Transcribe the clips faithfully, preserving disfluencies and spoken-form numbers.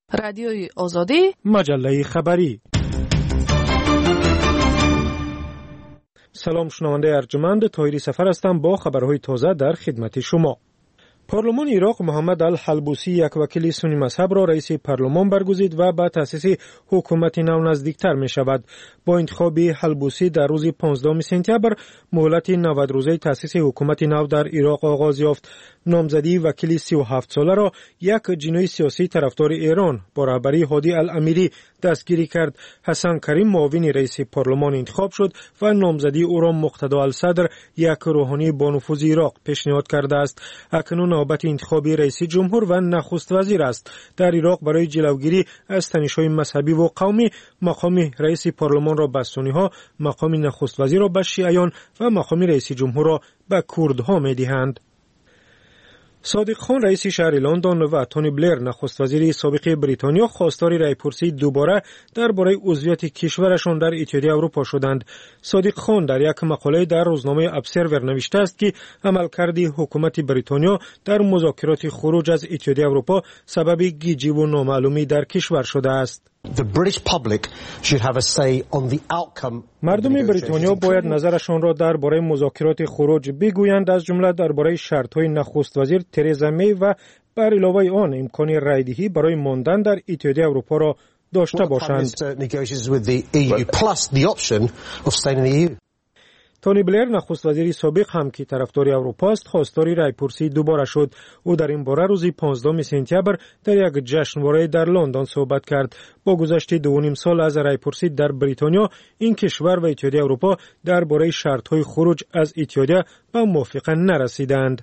رادیوی آزادی، مجله خبری. سلام شنونده ارجمند، طاهری سفر هستم با خبرهای تازه در خدمت شما. پارلمان عراق محمد الحلبوسی یک وکیل سنی مذهب را رئیس پارلمان برگزید و به تأسیس حکومت نو نزدیکتر می شود. با انتخاب حلبوسی در روز پانزدهم سپتامبر مهلت نود روزه تأسیس حکومت نو در عراق آغاز یافت. نامزدی وکیل سی و هفت ساله را یک جناح سیاسی طرفدار ایران با رهبری هادی الامیری دستگیری کرد. حسن کریم معاون رئیس پارلمان انتخاب شد و نامزدی او را مقتدی الصدر یک روحانی با نفوذ عراق پیشنهاد کرده است. اکنون نوبت انتخاب رئیس جمهور و نخست وزیر است. در عراق برای جلوگیری از تنش‌های مذهبی و قومی مقام رئیس پارلمان را به سنی‌ها، مقام نخست وزیر را به شیعیان و مقام رئیس جمهور را به کردها می‌دهند. صادق خان رئیس شهر لندن و تونی بلیر نخست وزیر سابق بریتانیا خواستار رأی‌پرسی دوباره درباره عضویت کشورشان در اتحادیه اروپا شدند. صادق خان در یک مقاله در روزنامه ابزرور نوشته است که عملکرد حکومت بریتانیا در مذاکرات خروج از اتحادیه اروپا سبب گیجی و نامعلومی در کشور شده است. The British public should have a say on the outcome. مردم بریتانیا باید نظرشان را درباره مذاکرات خروج بگویند، از جمله درباره شرط‌های نخست وزیر ترزا می و بر علاوه آن امکان رایدهی برای ماندن در اتحادیه اروپا را داشته باشند. تونی بلیر نخست وزیر سابق هم که طرفدار اروپا است خواستار رأی‌پرسی دوباره شد. او در این باره روز پانزدهم سپتامبر در یک جشنواره در لندن صحبت کرد. با گذشت دو و نیم سال از رأی‌پرسی در بریتانیا، این کشور و اتحادیه اروپا درباره شرط‌های خروج از اتحادیه به موافقت نرسیدند.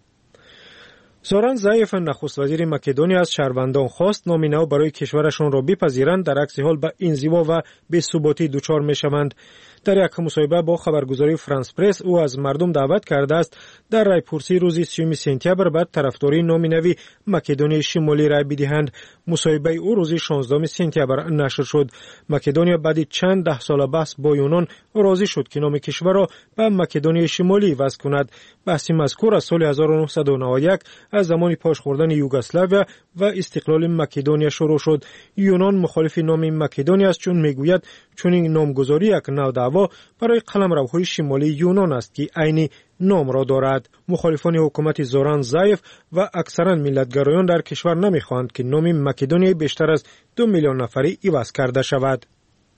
زوران زایف نخست وزیر مکدونیا از شهروندان خواست نام نو برای کشورشان را بپذیرند، در عکس حال به انزوا و بی‌ثباتی دچار می‌شوند. در یک مصاحبه با خبرگزاری فرانس پرس او از مردم دعوت کرده است در رأی‌پرسی روز سیوم سپتامبر بعد طرفداری نام نوی مکدونیای شمالی رأی بدهند. مصاحبه او روز شانزدهم سپتامبر نشر شد. مکدونیا بعد چند ده سال بحث با یونان راضی شد که نام کشور را به مکدونیای شمالی وضع کند. بحث مذکور از سال هزار و نهصد و نود و یک از زمان پاش خوردن یوگسلاویا و استقلال مکدونیا شروع شد. یونان مخالف نام مکدونیا است، چون میگوید چون این نامگذاری یک نوع دعوا برای قلمروهای شمالی یونان است که عین نام را دارد. مخالفان حکومت زوران زایف و اکثرا ملتگرایان در کشور نمیخواهند که نام مکدونیا بیشتر از دو میلیون نفری عوض کرده شود.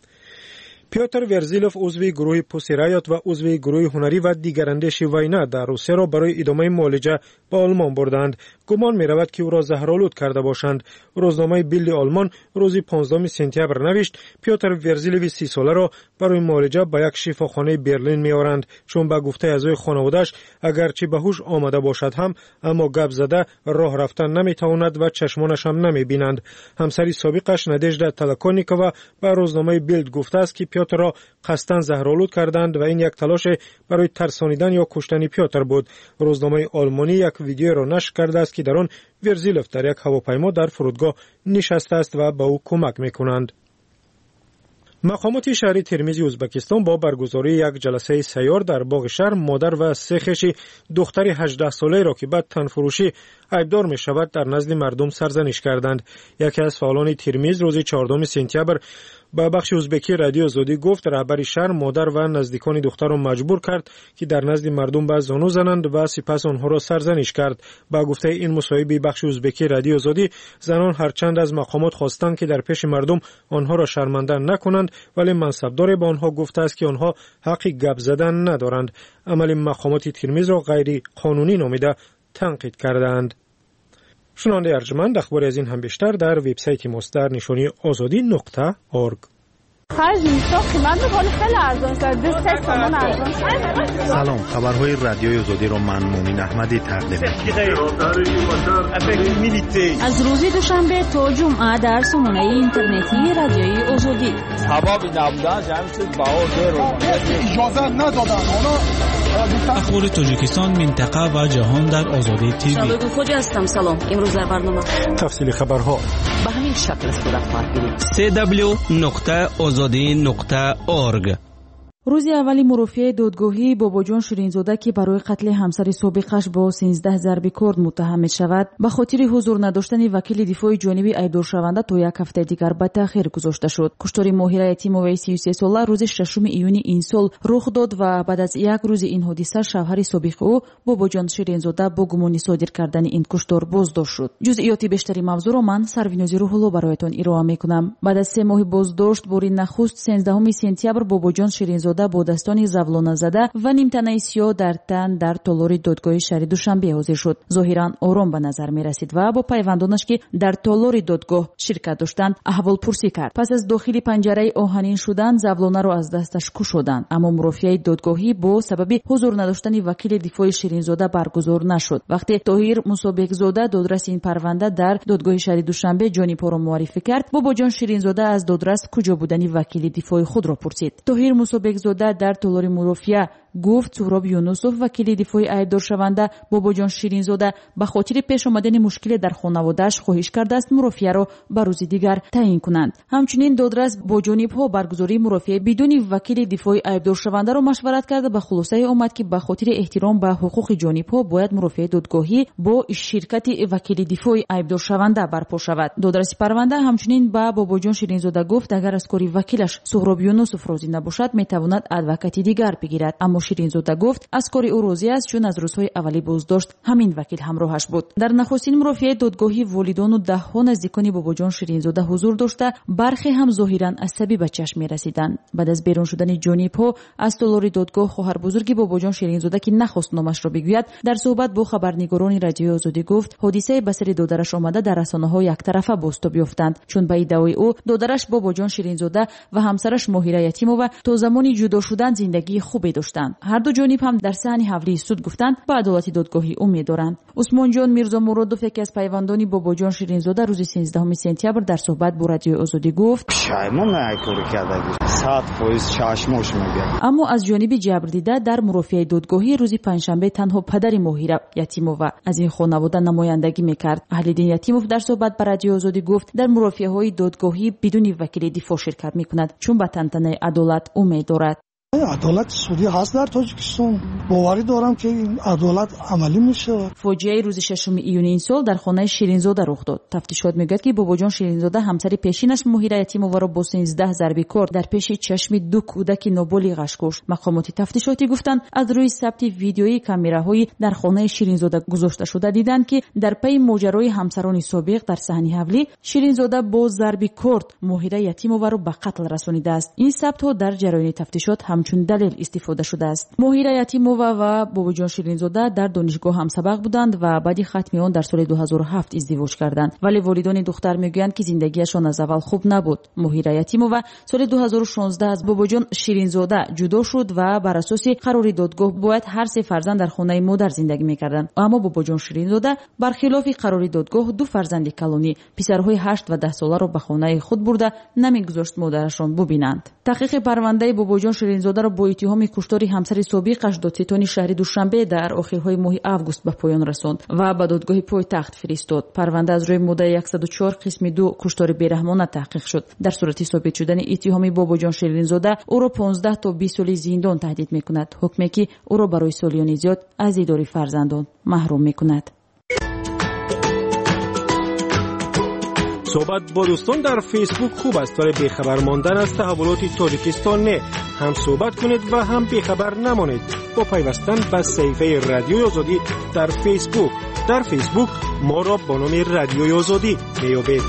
پیوتر ورزیلوف عضو گروه پوسیرایات و عضو گروه هنری و دیگر اندیش وینا در روسیه را برای ادامه معالجه به آلمان بردند. گمان می رود که او را زهرآلود کرده باشند. روزنامه بیلد آلمان روز پانزدهم سپتامبر نوشت پیوتر ورزیلوف سی ساله را برای معالجه به یک شفاخانه برلین می آورند، چون به گفته اعضای خانواده‌اش اگرچه به هوش آمده باشد هم اما گپ زده راه رفتن نمی تواند و چشمانش هم نمی بینند. همسر سابقش نادژدا تلکونیکووا به روزنامه بیلد گفته است که پیوتر را قصداً زهرآلود کردند و این یک تلاش برای ترسانیدن یا کشتن پیوتر بود. روزنامه آلمانی یک ویدیو را نشر کرده است که در آن ورزیلوف در یک هواپیما در فرودگاه نشسته است و به او کمک می‌کنند. مقامات شهری ترمیز ازبکستان با برگزاری یک جلسه سیار در باغ شهر مادر و سه خویش دختر هجده ساله را که به تنفروشی ایبدار می شود در نزد مردم سرزنش کردند. یکی از فعالان ترمیز روز چهاردهم سپتامبر با بخش ازبکی رادیو آزادی گفت رهبر شهر مادر و نزدیکان دختر را مجبور کرد که در نزد مردم به زانو زنند و سپس آنها را سرزنش کرد. با گفته این مصاحبه بخش ازبکی رادیو آزادی، زنان هرچند از مقامات خواستند که در پیش مردم آنها را شرمنده نکنند، ولی منصبدار به آنها گفته است که آنها حق گپ زدن ندارند. عمل مقامات ترمیز را غیر قانونی نامیده تنقید کردند. شنونده ارجمند، اخباری از این هم بیشتر در وبسایت ماست در نشانی آزادی نقطه اورگ. خرج میشه قیمت خیلی خیلی ارزان است. تومان ارزان. سلام، خبرهای رادیوی آزادی را من مومن احمدی تقدیم می‌کنم. از روز دوشنبه تا جمعه در سامانه اینترنتی رادیوی آزادی. سبب نبودن جمعیت باور رو اجازه ندادن. اخبار تاجیکستان، منطقه و جهان در آزادی تیوی. شباب خود هستم. سلام. امروز در برنامه تفصیل خبرها به همین شکل صورت خواهد گرفت. دبلیو دبلیو دبلیو نقطه آزادی نقطه اورگ. روز اولی مرافعه دادگاهی باباجان شیرینزاده که برای قتل همسر سابقش با سیزده ضرب کرد متهم می شود به خاطر حضور نداشتن وکیل دفاع جانبی ایبدار شونده تا یک هفته دیگر به تاخیر گذاشته شد. کشتار ماهره یتیموی سی و سه ساله روز ششم ایون این سال رخ داد و بعد از یک روز این حادثه شوهر سابق او باباجان شیرینزاده با گمان صادر کردن این کشتار بازداشت شد. جزئیات بیشتری موضوع را من سرویناز روح‌الله برایتان ارائه میکنم. بعد از سه ماه بازداشت باری نخست سیزدهم سپتامبر باباجان شیرینزاده با دستان زولانه زده و نیمتنه سیاه در تن در تالار دادگاه شهر دوشنبه حاضر شد. ظاهرا آرام به نظر می رسید و با پیوندانش که در تالار دادگاه شرکت داشتند احوال پرسی کرد. پس از داخل پنجره آهنین شدن زولانه را از دستش کشیدند، اما مرافعه دادگاهی با سبب حضور نداشتن وکیل دفاع شیرینزاده برگزار نشد. وقتی طاهر مسابق زاده دادرس این پرونده در دادگاه شهر دوشنبه جانب را معرفی کرد، باباجان شیرینزاده از دادرس کجا بودن وکیل دفاع خود را پرسید. طاهر مسابق زاده در تالار مرافعه گفت سهراب یونسوف وکیل دفاع ایبدار شونده باباجان شیرینزاده به خاطر پیش آمدن مشکل در خانواده‌اش خواهش کرده است مرافعه را به روز دیگر تعیین کنند. همچنین دادرس با جانب‌ها برگزاری مرافعه بدون وکیل دفاع ایبدار شونده را مشورت کرده به خلاصه آمد که به خاطر احترام به حقوق جانب‌ها باید مرافعه دادگاهی با شرکت وکیل دفاع ایبدار شونده برپا شود. دادرس پرونده همچنین به باباجان شیرینزاده گفت اگر از کاری وکیلش سهراب یونسوف راضی نباشد میتواند ادوکاتی دیگر بگیرد، اما شیرینزاده گفت از کاری او راضی است چون از روزهای اولی بازداشت همین وکیل همراهش بود. در نخستین مرافعه دادگاهی والدان و ده‌ها نزدیکان باباجان شیرینزاده حضور داشته، برخی هم ظاهرا عصبی به چشم می‌رسیدند. بعد از بیرون شدن جانب‌ها از تالار دادگاه خواهر بزرگ باباجان شیرینزاده که نخواست نامش را بگوید در صحبت با خبرنگاران رادیو آزادی گفت حادثه به سر دادرش آمده در رسانه‌ها یک طرفه بازتاب یافتند، چون به ادعای او دادرش باباجان شیرینزاده و همسرش ماهره یتیمووا تا زمانی جدا شدن زندگی خوبی داشتند. هر دو جانب هم در صحن حولی سود گفتند به عدالت دادگاهی امید دارند. عثمان جان میرزا مرادوف یکی از پیوندان باباجان شیرینزاده روز سیزدهم سپتامبر در صحبت با رادیو آزادی گفت پشیمون نکوری کرده صد فیصد چشمش میگه. اما از جانب جبر دیده در مرافعه دادگاهی روز پنجشنبه تنها پدر ماهره یتیمووا از این خانواده نمایندگی میکرد. اهل‌دین یتیموف در صحبت با رادیو آزادی گفت در مرافعه های دادگاهی بدون وکیل دفاع شرکت میکند چون به تنتنه عدالت امید دارد. عدالت سودی هست در تاجیکستان، باوری دارم که این عدالت عملی میشه. فاجعه روز ششم ایون این سال در خانه شیرینزاده رخ داد. تفتیشات میگوید که باباجان شیرینزاده همسر پیشینش ماهره یتیمووا را با سیزده ضربه کرد در پیش چشم دو کودک نابالغش کشت. مقامات تفتیشاتی گفتند از روی ثبت ویدیویی کامراهایی در خانه شیرینزاده گذاشته شده دیدند که در پی ماجرای همسران سابق در صحن حولی شیرینزاده با ضربه کرد ماهره یتیمووا را به قتل رسانیده است. این ثبت‌ها در جریان تفتیشات همچون دلیل استفاده شده است. ماهره یتیمووا و باباجان شیرینزاده در دانشگاه همسبق بودند و بعد ختم آن در سال دو هزار و هفت ازدواج کردند، ولی والدان دختر میگویند که زندگیشان از اول خوب نبود. ماهره یتیمووا سال دو هزار و شانزده از باباجان شیرینزاده جدا شد و بر اساس قرار دادگاه باید هر سه فرزند در خانه مادر زندگی میکردند، اما باباجان شیرینزاده برخلاف قرار دادگاه دو فرزند کلونی پسرهای هشت و ده ساله را به خانه خود برده نمیگذاشت مادرشان ببینند. تحقیق پرونده باباجان شیرینزاده را با اتهام کشتار همسر سابقش دادستان شهر دوشنبه در آخرهای ماه آگوست به پایان رساند و به دادگاه پایتخت فرستاد. پرونده از روی ماده صد و چهار قسم دو کشتار بیرحمانه تحقیق شد. در صورت ثابت شدن اتهام باباجان شیرینزاده او را پانزده تا بیست سال زندان تهدید میکند، حکمی که او را برای سالیان زیاد از دیدار فرزندان محروم میکند. صحبت با دوستان در فیسبوک خوب است، ولی بیخبر ماندن از تحولات تاجیکستان نه. هم صحبت کنید و هم بیخبر نمانید با پیوستن به صفحه رادیوی آزادی در فیسبوک. در فیسبوک ما را با نام رادیوی آزادی میابید.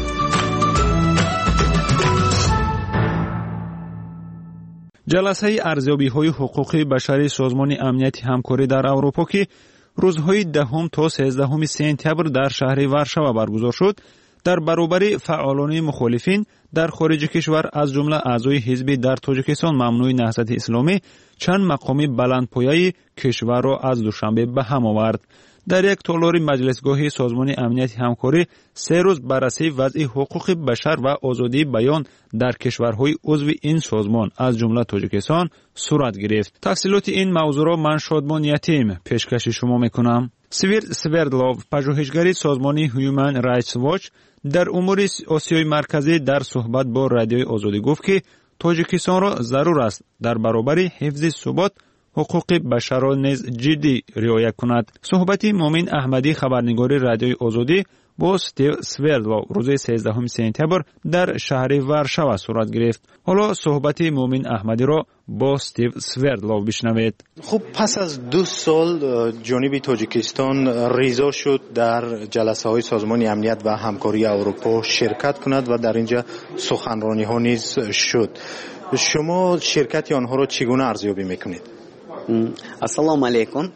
جلسه ارزیابی‌های حقوقی بشری سازمان امنیت همکاری در اروپا که روزهای دهم تا سیزدهم سپتامبر در شهر ورشوا برگزار شد، در برابر فعالان مخالفین در خارج کشور از جمله اعضای حزب در تاجیکستان ممنوع نهضت اسلامی چند مقام بلندپایه کشور را از دوشنبه به هم آورد. در یک تالار مجلسگاه سازمان امنیت همکاری سه روز بررسی وضع حقوق بشر و آزادی بیان در کشورهای عضو این سازمان از جمله تاجیکستان صورت گرفت. تفصیلات این موضوع را من شادمان یتیم پیشکش شما میکنم. سویر سوردلوف، پژوهشگر سازمان هیومن رایتس واچ، در امور آسیای مرکزی در صحبت با رادیوی آزادی گفت که توجیکستان را ضرور است در برابر حفظ ثبات حقوق بشر را نیز جدی رعایت کند. صحبت مومن احمدی خبرنگار رادیوی آزادی با استیو سوردلو روز سیزدهم سپتامبر در شهر وارشاوا صورت گرفت. حالا صحبت مومن احمدی را با استیو سوردلو بشنوید. خب پس از دو سال جنوب تاجیکستان ریزا شد در جلسه های سازمان امنیت و همکاری اروپا شرکت کند و در اینجا سخنرانی ها نیز شد. شما شرکت آنها را چگونه ارزیابی میکنید؟ السلام علیکم.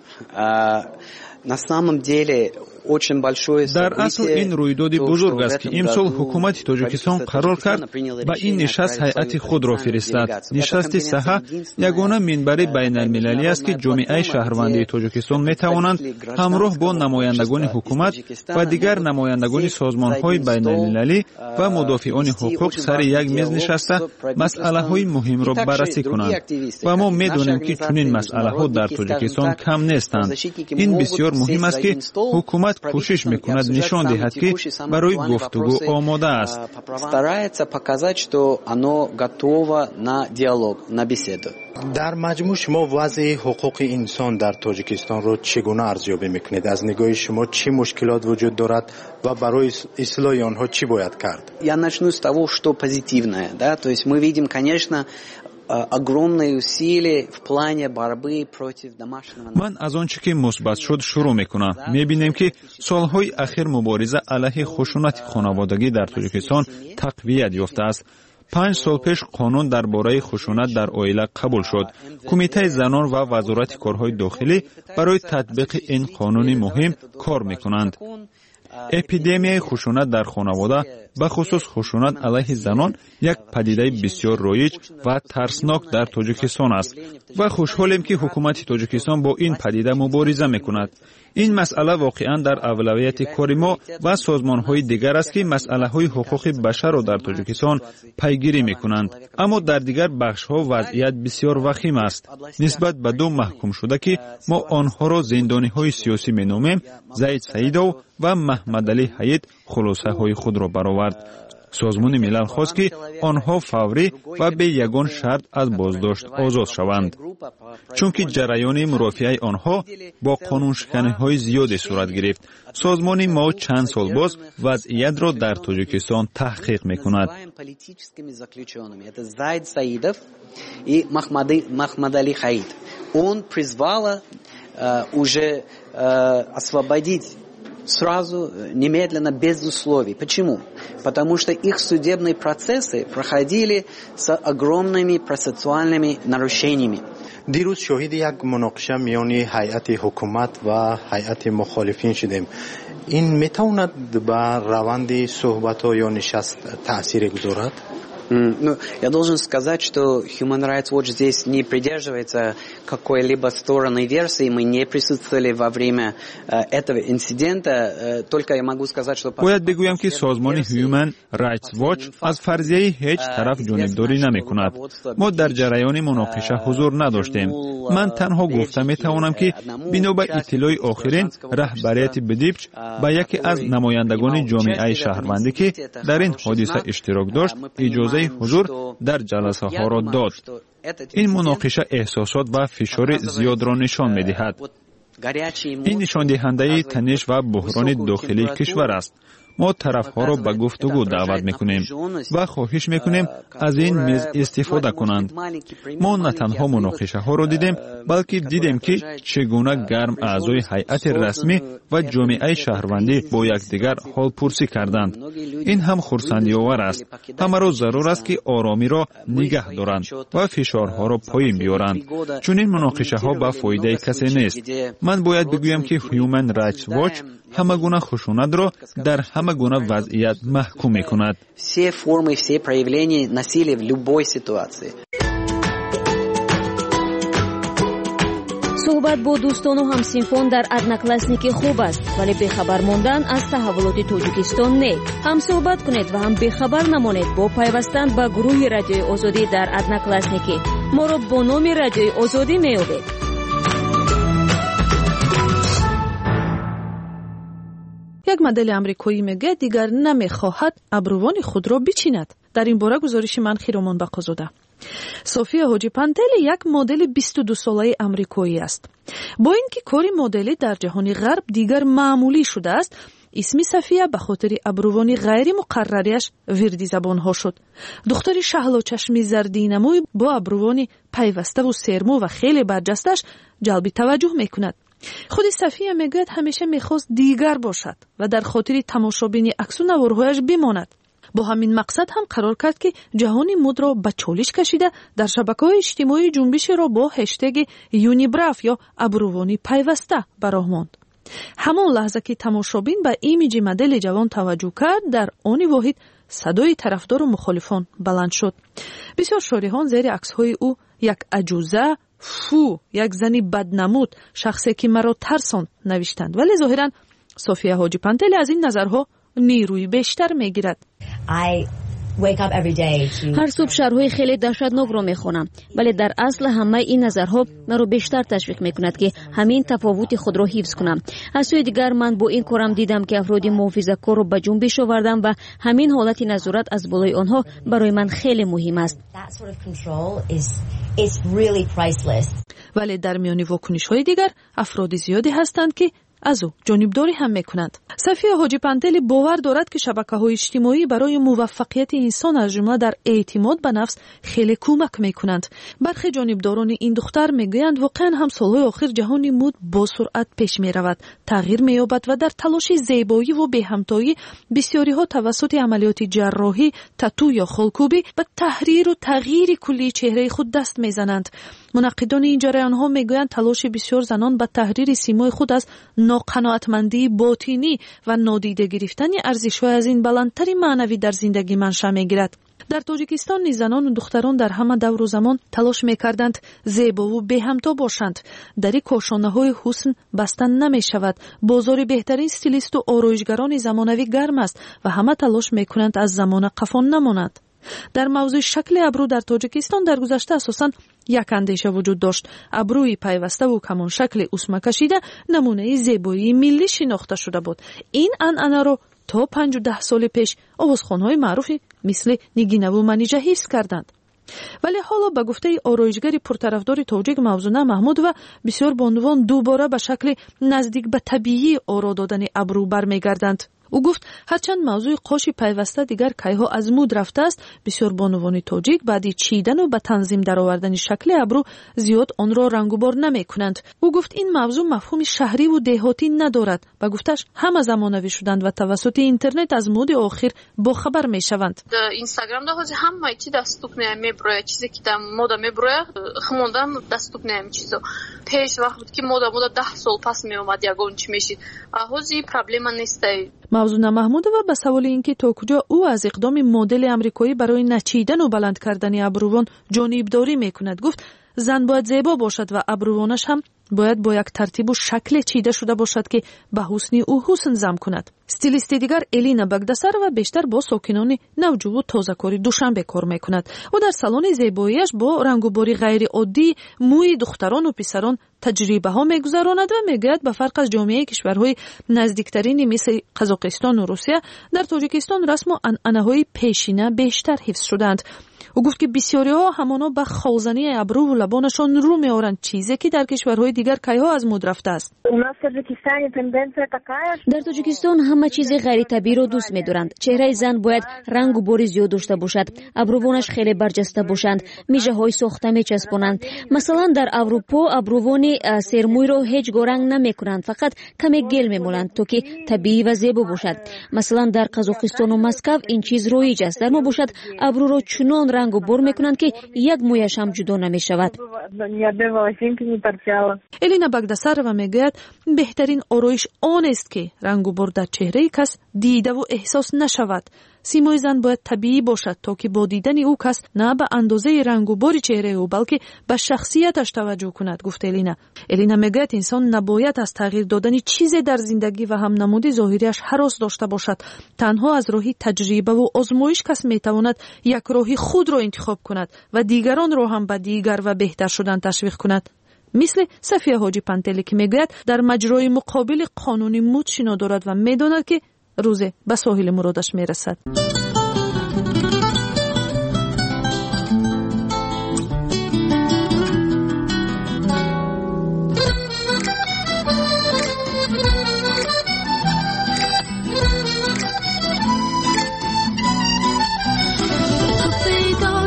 На самом деле در اصل این رویداد بزرگ است که امسال حکومت تاجیکستان قرار کرد با این نشست هیئت خود را فرستاد. نشست ساحه یگانه منبر بین المللی است که جامعه شهروندی تاجیکستان می توانند همراه با نمایندگان حکومت و دیگر نمایندگان سازمان های بین المللی و مدافعان حقوق سر یک میز نشسته مسئله های مهم را بررسی کنند و ما می دانیم که چنین مسئله ها در تاجیکستان کم نیستند. این بسیار مهم است که حکومت کوشش میکند نشان دهد که برای گفتگو آماده است. Старается показать, что оно готово на диалог, на беседу. در مجموع شما وضع حقوق انسان در تاجیکستان رو چگونه ارزیابی میکنید؟ از نگاه شما چه مشکلات وجود دارد و برای اصلاح آنها چی باید کرد؟ Я начну с того, что позитивное, да, то есть мы видим, конечно, огромные усилия в плане борьбы против домашнего насилия. من از آنچه که مثبت شد شروع میکنم. میبینیم که سالهای اخیر مبارزه علیه خشونت خانوادگی در تاجیکستان تقویت یافته است. پنج سال پیش قانون درباره خشونت در عائله قبول شد. کمیته زنان و وزارت کارهای داخلی برای تطبیق این قانون مهم کار میکنند. اپیدمیای خشونت در خانواده به خصوص خشونت علیه زنان یک پدیده بسیار رایج و ترسناک در تاجیکستان است و خوشحالیم که حکومت تاجیکستان با این پدیده مبارزه میکند. این مسئله واقعا در اولویت کار ما و سازمان‌های دیگر است که مسئله‌های حقوق بشر را در تاجیکستان پیگیری می‌کنند. اما در دیگر بخش‌ها وضعیت بسیار وخیم است. نسبت به دو محکوم شده که ما آنها را زندانی‌های سیاسی می‌نامیم، زید سعیدو و محمد علی حید خلاصه‌های خود را برآورد. سازمان ملل خواست که آنها فوری و به یگان شرط از بازداشت آزاد شوند، چون که جریان مرافعه آنها با قانون شکنی‌های زیادی صورت گرفت. سازمان ما چند سال باز وضعیت را در تاجیکستان تحقیق می‌کند. محمد علی حید он призвала уже освободить сразу, немедленно, без условий. Почему? Потому что их судебные процессы проходили с огромными процессуальными нарушениями. دیروز شاهد یک مناقشه میان هیئت حکومت و هیئت مخالفین شدیم. این میتواند بر روند صحبت‌ها یا نشست تأثیر گذارد؟ Ну, я должен сказать, что Human Rights Watch здесь не придерживается какой-либо стороны версии. Мы не присутствовали во время э, этого инцидента. Э, только я могу сказать, что... باید بگویم که سازمان Human Rights Watch از فرضیه هیچ طرف جانبداری نمی کند. ما در جریان مناقشه حضور نداشتیم. من تنها گفته می توانم که بنا به اطلاع آخرین رهبریت بدیپچ با یکی از نمایندگان جامعه شهروندی که در این حادثه اشتراک داشت اجازه حضور در جلسه ها را داد. این مناقشه احساسات و فشار زیاد را نشان می دهد. این نشان دهنده تنش و بحران داخلی کشور است. ما طرفها را به گفتگو دعوت میکنیم و خواهش میکنیم از این میز استفاده کنند. ما نه تنها مناقشه ها را دیدیم، بلکه دیدیم که چگونه گرم اعضای هیئت رسمی و جامعه شهروندی با یکدیگر حال پرسی کردند. این هم خرسندی آور است. همه را ضرور است که آرامی را نگه دارند و فشارها را پایین بیارند، چون این مناقشه ها به فایده کسی نیست. من باید بگویم که Human Rights Watch همه گونه خشونت را در همه گونه وضعیت محکوم می‌کند. Все формы, все проявления насилия в любой ситуации. صحبت با دوستان و همسینفان در ادناکلاسنیک خوب است، ولی بخبر ماندن از تحولات تاجیکستان نه. هم صحبت کنید و هم بخبر نمانید با پیوستن به گروه رادیوی آزادی در ادناکلاسنیک. ما را با نام رادیوی آزادی می‌یابید. یک مدل امریکایی میگه دیگر نمیخواهد ابروان خود را بچیند. در این باره گزارش من خیرمان بقازاده. софия ҳоҷипантели як модели бисту ду солаи амрикоӣ аст. бо ин ки кори моделӣ дар ҷаҳони ғарб дигар маъмулӣ шудааст, исми София ба хотири абрувони ғайри муқаррарияш вирди забонҳо шуд. духтари шаҳлочашми зардинамӯй бо абрувони пайваставу сермӯ ва хеле барҷасташ ҷалби таваҷҷӯҳ мекунад. худи София мегӯяд ҳамеша мехост дигар бошад ва дар хотири тамошобини аксу наворҳояш бимонад. бо ҳамин мақсад ҳам қарор кард ки ҷаҳони мудро ба чолиш кашида дар шабакаҳои иҷтимоӣ ҷунбишеро бо хэштеги юнибраф ё абрувони пайваста ба роҳ монд. ҳамон лаҳза ки тамошобин ба имиҷи модели ҷавон таваҷҷӯҳ кард, дар они воҳид садои тарафдору мухолифон баланд шуд. бисёр шориҳон зери аксҳои ӯ як аҷӯза, фу, як зани баднамуд, шахсе ки маро тарсонд навиштанд, вале зоҳиран София Ҳоҷипантели аз ин назарҳо нирӯи бештар мегирад. ҳар субҳ шарҳҳои хеле даҳшатнокро мехонам, вале дар асл ҳамаи ин назарҳо маро бештар ташвиқ мекунад ки ҳамин тафовути худро ҳифз кунам. аз сӯи дигар ман бо ин корам дидам ки афроди муҳофизакорро ба ҷунбиш овардам ва ҳамин ҳолати назорат аз болои онҳо барои ман хеле муҳим аст. вале дар миёни вокунишҳои дигар афроди зиёде ҳастанд ки аз ӯ ҷонибдорӣ ҳам мекунанд. София Ҳоҷипантели бовар дорад ки шабакаҳои иҷтимоӣ барои муваффақияти инсон аз ҷумла дар эътимод ба нафс хеле кӯмак мекунанд. бархе ҷонибдорони ин духтар мегӯянд воқеан ҳам солҳои охир ҷаҳони муд бо суръат пеш меравад, тағйир меёбад ва дар талоши зебоиву беҳамтоӣ бисёриҳо тавассути амалиёти ҷарроҳӣ, тату ё холкӯбӣ ба таҳриру тағйири куллии чеҳраи худ даст мезананд. мунаққидони ин ҷараёнҳо мегӯянд талоши бисёр занон ба таҳрири симои худ аз ноқаноатмандии ботинӣ ва нодида гирифтани арзишҳои аз ин баландтари маънавӣ дар зиндагӣ маншаъ мегирад. дар тоҷикистон низ занону духтарон дар ҳама давру замон талош мекарданд зебову беҳамто бошанд. дари кошонаҳои ҳусн баста намешавад. бозори беҳтарин стилисту ороишгарони замонавӣ гарм аст ва ҳама талош мекунанд аз замона қафон намонанд. дар мавзӯи шакли абрӯ дар тоҷикистон дар гузашта асосан як андеша вуҷуд дошт. абрӯи пайваставу камон шакли усмакашида намунаи зебоии миллӣ шинохта шуда буд. ин анъанаро то панҷу даҳ соли пеш овозхонҳои маъруфи мисли Нигинаву Манижа ҳифз карданд. вале ҳоло ба гуфтаи ороишгари пуртарафдори тоҷик Мавзуна Маҳмудова бисёр бонувон дубора ба шакли наздик ба табиӣ оро додани абрӯ бармегарданд. ӯ гуфт ҳарчанд мавзӯи қоши пайваста дигар кайҳо аз муд рафтааст, бисёр бонувони тоҷик баъди чидану ба танзим даровардани шакли абрӯ зиёд онро рангубор намекунанд. ӯ гуфт ин мавзӯъ мафҳуми шаҳриву деҳотӣ надорад. ба гуфташ ҳама замонавӣ шуданд ва тавассути интернет аз муди охир бохабар мешаванд. инстаграм да ҳозир ҳамаи чи даступнеям меброяд, чизе ки дар мода меброяд хмондам даступнеям чизо. пеш вақт буд ки мода мода даҳ сол пас меомад ягон чи мешид. ҳозир проблема нестай. Мавзуна Маҳмудова ба саволи ин ки то куҷо ӯ аз иқдоми модели амрикоӣ барои начидану баланд кардани абрувон ҷонибдорӣ мекунад, гуфт зан бояд зебо бошад ва абрувонаш ҳам бояд бо як тартибу шакле чида шуда бошад ки ба ҳусни ӯ ҳусн зам кунад. стилисти дигар Элина Багдасарова бештар бо сокинони Навҷуву Тозакори Душанбе кор мекунад. ӯ дар салони зебоияш бо рангубори ғайриоддӣ мӯи духтарону писарон таҷрибаҳо мегузаронад ва мегӯяд ба фарқ аз ҷомеаи кишварҳои наздиктарини мисли Қазоқистону Русия, дар Тоҷикистон расму анъанаҳои пешина бештар ҳифз шудаанд. ӯ гуфт ки бисёриҳо ҳамоно ба холзании абруву лабонашон рӯ меоранд, чизе ки дар кишварҳои дигар кайҳо аз муд рафтааст. дар тоҷикистон ҳама чизи ғайритабииро дӯст медоранд. чеҳраи зан бояд рангу бори зиёд дошта бошад, абрувонаш хеле барҷаста бошанд, мижаҳои сохта мечаспонанд. масалан дар аврупо абрувони сермӯйро ҳеҷ гоҳ ранг намекунанд, фақат каме гел мемоланд то ки табиӣ ва зебо бошад. масалан дар Қазоқистону Москав ин чиз роиҷ аст. дар мо бошад абрӯро чунон рангу бор мекунанд ки як мӯяш ҳам ҷудо намешавад. Элина Багдасарова мегӯяд беҳтарин ороиш онест ки рангу бор дар чеҳраи кас дидаву эҳсос нашавад. симои зан бояд табиӣ бошад то ки бо дидани ӯ кас на ба андозаи рангу бори чеҳраи ӯ балки ба шахсияташ таваҷҷӯҳ кунад, гуфт Элина. Элина мегӯяд инсон набояд аз тағйир додани чизе дар зиндагӣ ва ҳамнамуди зоҳирияш ҳарос дошта бошад. танҳо аз роҳи таҷрибаву озмоиш кас метавонад як роҳи худро интихоб кунад ва дигаронро ҳам ба дигар ва беҳтар шудан ташвиқ кунад. мисли София Ҳоҷипантели ки мегӯяд дар маҷрои муқобили қонуни муд шино дорад ва медонад ки рӯзе ба соҳили муродаш мерасад.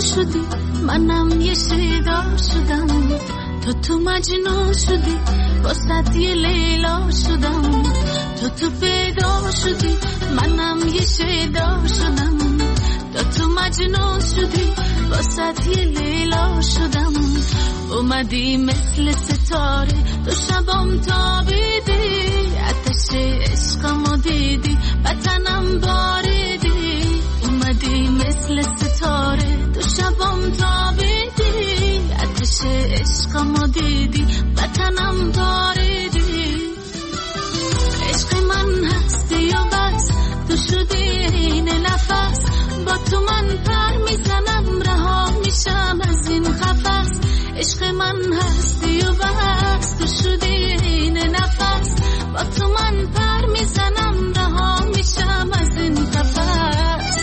شدی منم یه شیدا شدم تو تو مجنون شدی واسه یه لیلا شدم تو تو پیدا شدی منم یه شیدا شدم تو تو مجنون شدی واسه یه لیلا شدم اومدی مثل ستاره تو شبام تابیدی آتش عشقمو دیدی وطنم باریدی اومدی مثل ستاره تو شبام تابیدی آتش عشقمو دیدی وطنم باریدی عشق من هستی و بس تو شدی این نفس با تو من پر میزنم رها میشم از این قفس عشق من هستی و بس تو شدی این نفس با تو من پر میزنم رها میشم از این قفس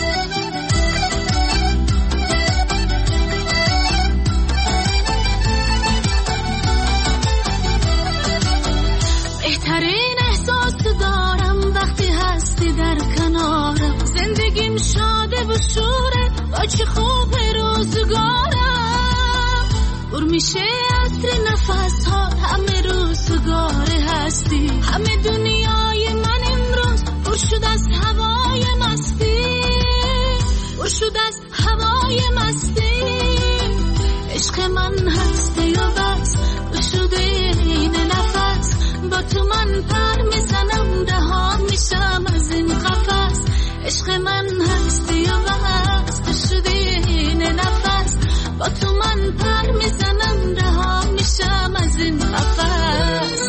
بهترین احساس دارم وقتی هستی در کنارم زندگیم شاده و شوره با چه خوب روزگارم پر میشه عطر نفس ها همه روزگار هستی همه دنیای من امروز پر شد از هوای مستی پر شد از هوای مستی عشق من هستی و بس تو شده این نفس با تو من پر میزنم رها میشم از این قفس عشق من هستی و بس تو شده این نفس با تو من پر میزنم رها میشم از این قفس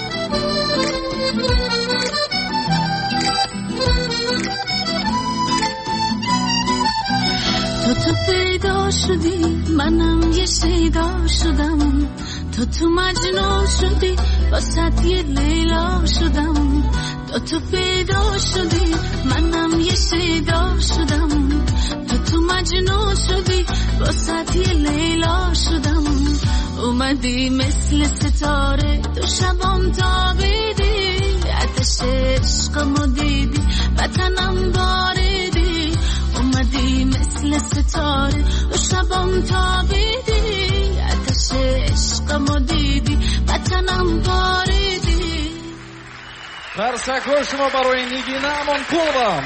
تو تو پیدا شدی منم یه شیدا شدم تو تو مجنون شدی واسه یه لیلا شدم تو تو پیدا شدی منم یه شیدا شدم تو تو مجنون شدی واسه یه لیلا شدم اومدی مثل ستاره تو شبام تابیدی آتش عشقمو دیدی وطنم باریدی اومدی مثل ستاره تو شبام تابیدی آتش عشقمو دیدی وطنم باریدی قرصک‌ها شما برای نگینه امان پولم.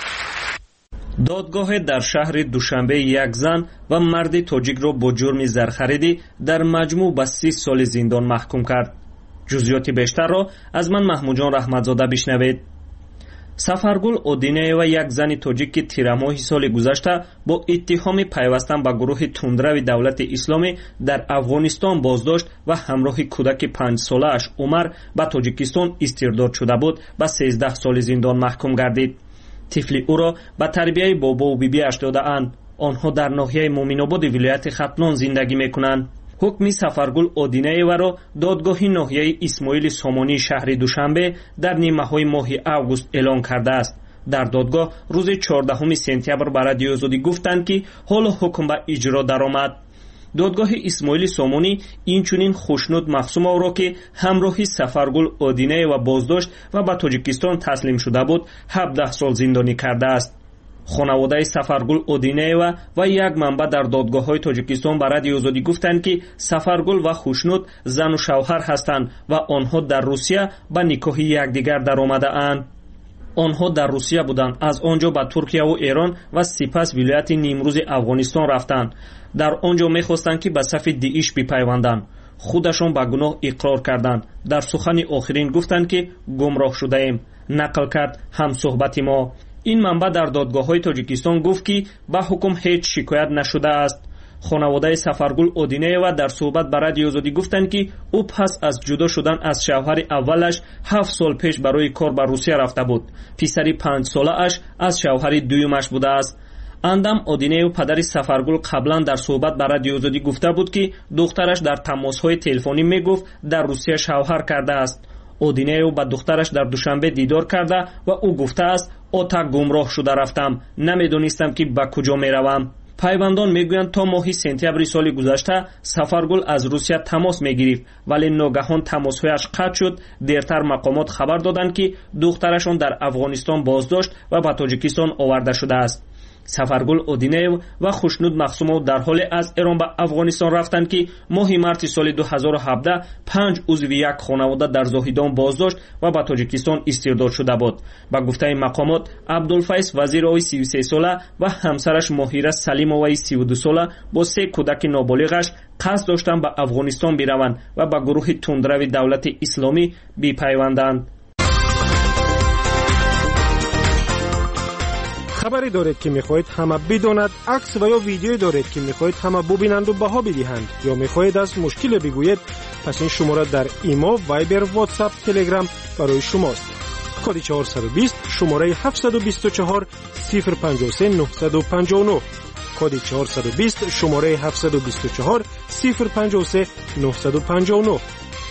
دادگاه در شهر دوشنبه یک زن و مرد تاجیک را با جرم زرخریدی در مجموع به سی سال زندان محکوم کرد. جزئیات بیشتر را از من محمود جان رحمتزاده بشنوید. سفرگل اودینیوا یک زن تاجیک که تیرماهی سال گذشته با اتهام پیوستن به گروه تندرو دولت اسلامی در افغانستان بازداشت و همراه کودک پنج ساله اش عمر به تاجیکستان استرداد شده بود به سیزده سال زندان محکوم گردید. طفل او را به تربیه بابا و بیبی اش داده‌اند. آنها در ناحیه مومن‌آباد ولایت ختلان زندگی می‌کنند. حکم سفرگل اودینیوا را دادگاه ناحیه اسماعیل سامانی شهر دوشنبه در نیمه‌های ماه اوگوست اعلام کرده است. در دادگاه روز چهاردهم سپتامبر به رادیو آزادی گفتند که حالا حکم به اجرا درآمد. دادگاه اسماعیل سامانی اینچنین خوشنود مفصوم او را که همراهی سفرگل اودینیوا بازداشت و به تاجیکستان تسلیم شده بود هفده سال زندانی کرده است. خانواده سفرگل اودینیوا و یک منبع در دادگاه‌های تاجیکستان به رادیو آزادی گفتند که سفرگل و خوشنود زن و شوهر هستند و آنها در روسیه به نکاح یکدیگر درآمده‌اند. آنها در روسیه بودند، از آنجا به ترکیه و ایران و سپس ولایت نیمروز افغانستان رفتند. در آنجا می‌خواستند که به صف داعش بپیوندند. خودشان به گناه اقرار کردند. در سخن آخرین گفتند که گمراه شده ایم. نقل کرد همصحبت ما. این منبع در دادگاه‌های تاجیکستان گفت که به حکم هیچ شکایت نشده است. خانواده سفرگل اودینیوا در صحبت به رادیو آزادی گفتند که او پس از جدا شدن از شوهر اولش هفت سال پیش برای کار به روسیه رفته بود. پسری پنج ساله اش از شوهر دویمش بوده است. اندم اودینیو پدر سفرگل قبلا در صحبت به رادیو آزادی گفته بود که دخترش در تماس‌های تلفنی میگفت در روسیه شوهر کرده است. اودینیو با دخترش در دوشنبه دیدار کرده و او گفته است آتا گمراه شده رفتم، نمیدونستم که به کجا میروم. پیوندان میگویند تا ماه سپتامبر سال گذشته سفرگل از روسیه تماس میگرفت ولی ناگهان تماسهایش قطع شد. دیرتر مقامات خبر دادند که دخترشان در افغانستان بازداشت و به تاجیکستان آورده شده است. сафаргул одинеев ва хушнуд махсумов дар ҳоле аз эрон ба афғонистон рафтанд ки моҳи марти соли ду ҳазору ҳабдаҳ панҷ узви як хонавода дар зоҳидон боздошт ва ба тоҷикистон истирдод шуда буд. ба гуфтаи мақомот, абдулфайз вазирови сию се сола ва ҳамсараш моҳира салимоваи сию ду сола бо се кӯдаки ноболиғаш қасд доштанд ба афғонистон бираванд ва ба гурӯҳи тундрави давлати исломӣ бипайванданд. خبری دارید که میخواهید همه بداند، عکس و یا ویدیویی دارید که میخواهید همه ببینند و بها بدهند، یا میخواهید از مشکل بگویید، پس این شماره در ایما، وایبر، واتساپ، تلگرام برای شماست. کد چهارصد و بیست شماره هفتصد و بیست و چهار صفر پنجاه و سه نهصد و پنجاه و نه. کد چهارصد و بیست شماره هفتصد و بیست و چهار صفر پنجاه و سه نهصد و پنجاه و نه.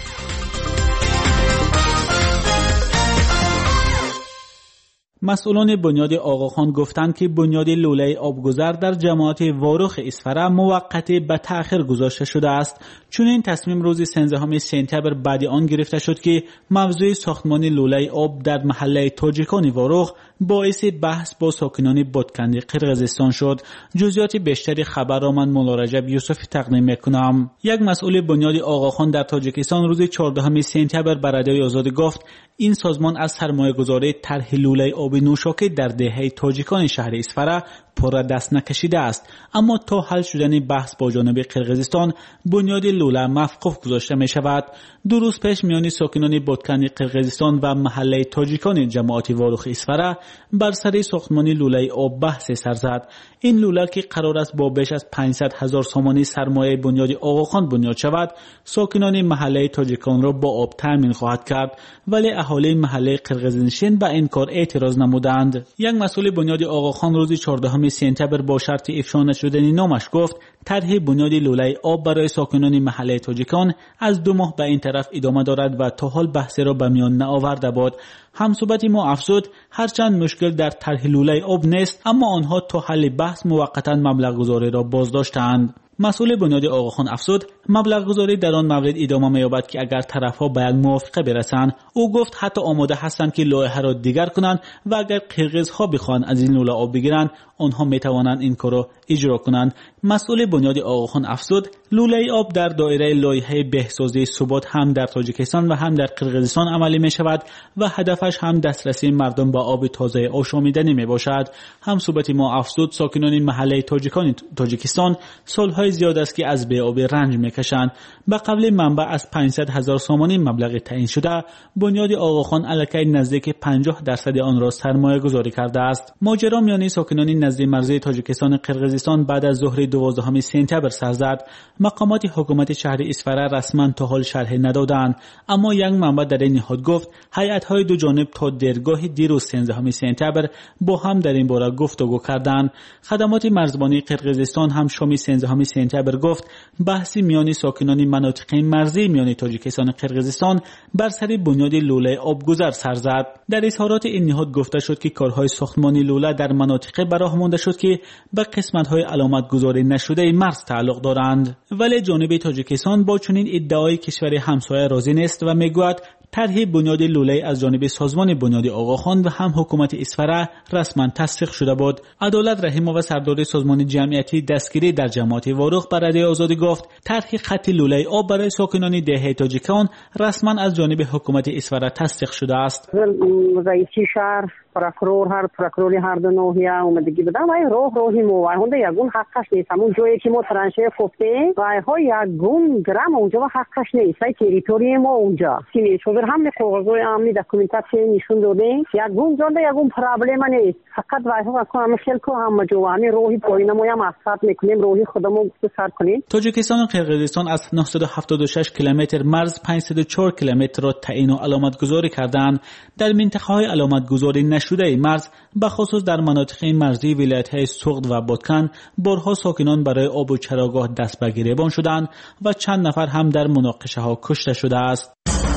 مسئولان بنیاد آقاخان گفتند که بنیاد لوله آبگذر در جماعت واروخ اسفره موقتی به تأخیر گذاشته شده است، چون این تصمیم روز سیزدهم سپتامبر بعد آن گرفته شد که موضوع ساختمان لوله آب در محله تاجیکان واروخ باعث بحث با ساکنان بادکنی قرقیزستان شد. جزئیات بیشتری خبر را من مولا رجب یوسفی تقدیم میکنم. یک مسئول بنیاد آقاخان در تاجیکستان روز چهاردهم سپتامبر به رادیوی آزادی گفت این سازمان از سرمایه‌گذاری طرح لوله آب نوشاکی در دهه تاجیکان شهر اسفره پر دست نکشیده است، اما تا حل شدن بحث با جانب قرقیزستان بنیاد لوله موقوف گذاشته می شود. دو روز پیش میان ساکنان بادکنی قرقیزستان و محله تاجیکان جماعت واروخ اسفره بر سر ساختمان لوله آب بحث سر زد. این لوله که قرار است با بیش از پانصد هزار سامانی سرمایه بنیاد آقاخان بنیاد شود، ساکنان محله تاجیکان را با آب تامین خواهد کرد، ولی اهالی محله قرقیزنشین به این کار اعتراض نمودند. یک مسئول بنیاد آقاخان روز چهاردهم سپتامبر با شرط افشا نشدن نامش گفت طرح بنیاد لوله آب برای ساکنان محله تاجیکان از دو ماه به این طرف ادامه دارد و تا حال بحث را به میان نآورده بود. همصحبت ما افزود هرچند مشکل در طرح لوله آب نیست، اما آنها تا حل بحث موقتا مبلغ گذاری را بازداشتند. مسئول بنیاد آقاخان افزود مبلغ گذاری در آن مورد ادامه می‌یابد که اگر طرف‌ها به یک موافقه برسند. او گفت حتی آماده هستند که لایحه را دیگر کنند و اگر قرقیزها بخواهند از این لوله آب بگیرند آنها می‌توانند این کار را اجرا کنند. مسئول بنیاد آقاخان افزود لوله آب در دایره لایحه بهسازی ثبات هم در تاجیکستان و هم در قرقیزستان عملی می‌شود و هدفش هم دسترسی مردم به آب تازه آشامیدنی میباشد. همصحبت ما افزود ساکنان محله تاجیکان تاجیکستان سالهای زیاد است که از بی‌آبی رنج میکشند. به قول منبع از پانصد هزار سامانی مبلغ تعیین شده بنیاد آقاخان الکی نزدیک پنجاه درصد آن را سرمایه گذاری کرده است. ماجرا میان ساکنان نزد مرزی تاجیکستان قرقیزستان بعد از ظهر دوازدهم سپتامبر سر زد. مقامات حکومت شهر اسفره رسما تا حال شرح ندادند، اما یک منبع در این نهاد گفت هیئت‌های دو جانب تا درگاه دیروز سیزدهم سپتامبر با هم در این باره گفتگو کردند. خدمات مرزبانی قرقیزستان هم شام سیزدهم سپتامبر گفت بحثی میان ساکنان مناطق مرزی میان تاجیکستان و قرقیزستان بر سر بنیاد لوله آبگذر سر زد. در اظهارات این نهاد گفته شد که کارهای ساختمانی لوله در مناطق براه مانده شد که به قسمت‌های علامت گذاری نشده مرز تعلق دارند، ولی جانب تاجیکستان با چنین ادعای کشور همسایه راضی نیست و میگوید طرح بنیاد لوله از جانب سازمان بنیاد آقاخان و هم حکومت اسفره رسما تصدیق شده بود. عدالت رحیم‌آور سردار سازمان جمعیتی دستگیری در جماعت واروخ بر رادیوی آزادی گفت طرح خط لوله آب برای ساکنان دهه تاجیکان رسما از جانب حکومت اسفره تصدیق شده است. رئیس شهر پروکرور هر پروکروری هر دو ناحیه اومدگی بدن و راه راهی موای هنده یگون حقش نیست. همون جایی که ما ترانشه خفته راه ها یگون گرم اونجا و حقش نیست. ای تریتوری ما اونجا سیمی شوبر هم کاغذهای امنی داکومنتاسیون نشون دادیم یگون جانده یگون پرابلم نیست. فقط راه ها کنم خیلی کو هم جوانی راهی پایین ما هم اثبات میکنیم راهی خودمون سر کنیم. تاجیکستان و قرقیزستان از نهصد و هفتاد و شش کیلومتر مرز پانصد و چهار کیلومتر را تعیین و علامت گذاری کردند. در منطقه های علامت گذاری نشده مرز به خصوص در مناطق مرزی ولایت‌های سوغد و بادکن بارها ساکنان برای آب و چراگاه دست به گریبان شدند و چند نفر هم در مناقشه ها کشته شده است.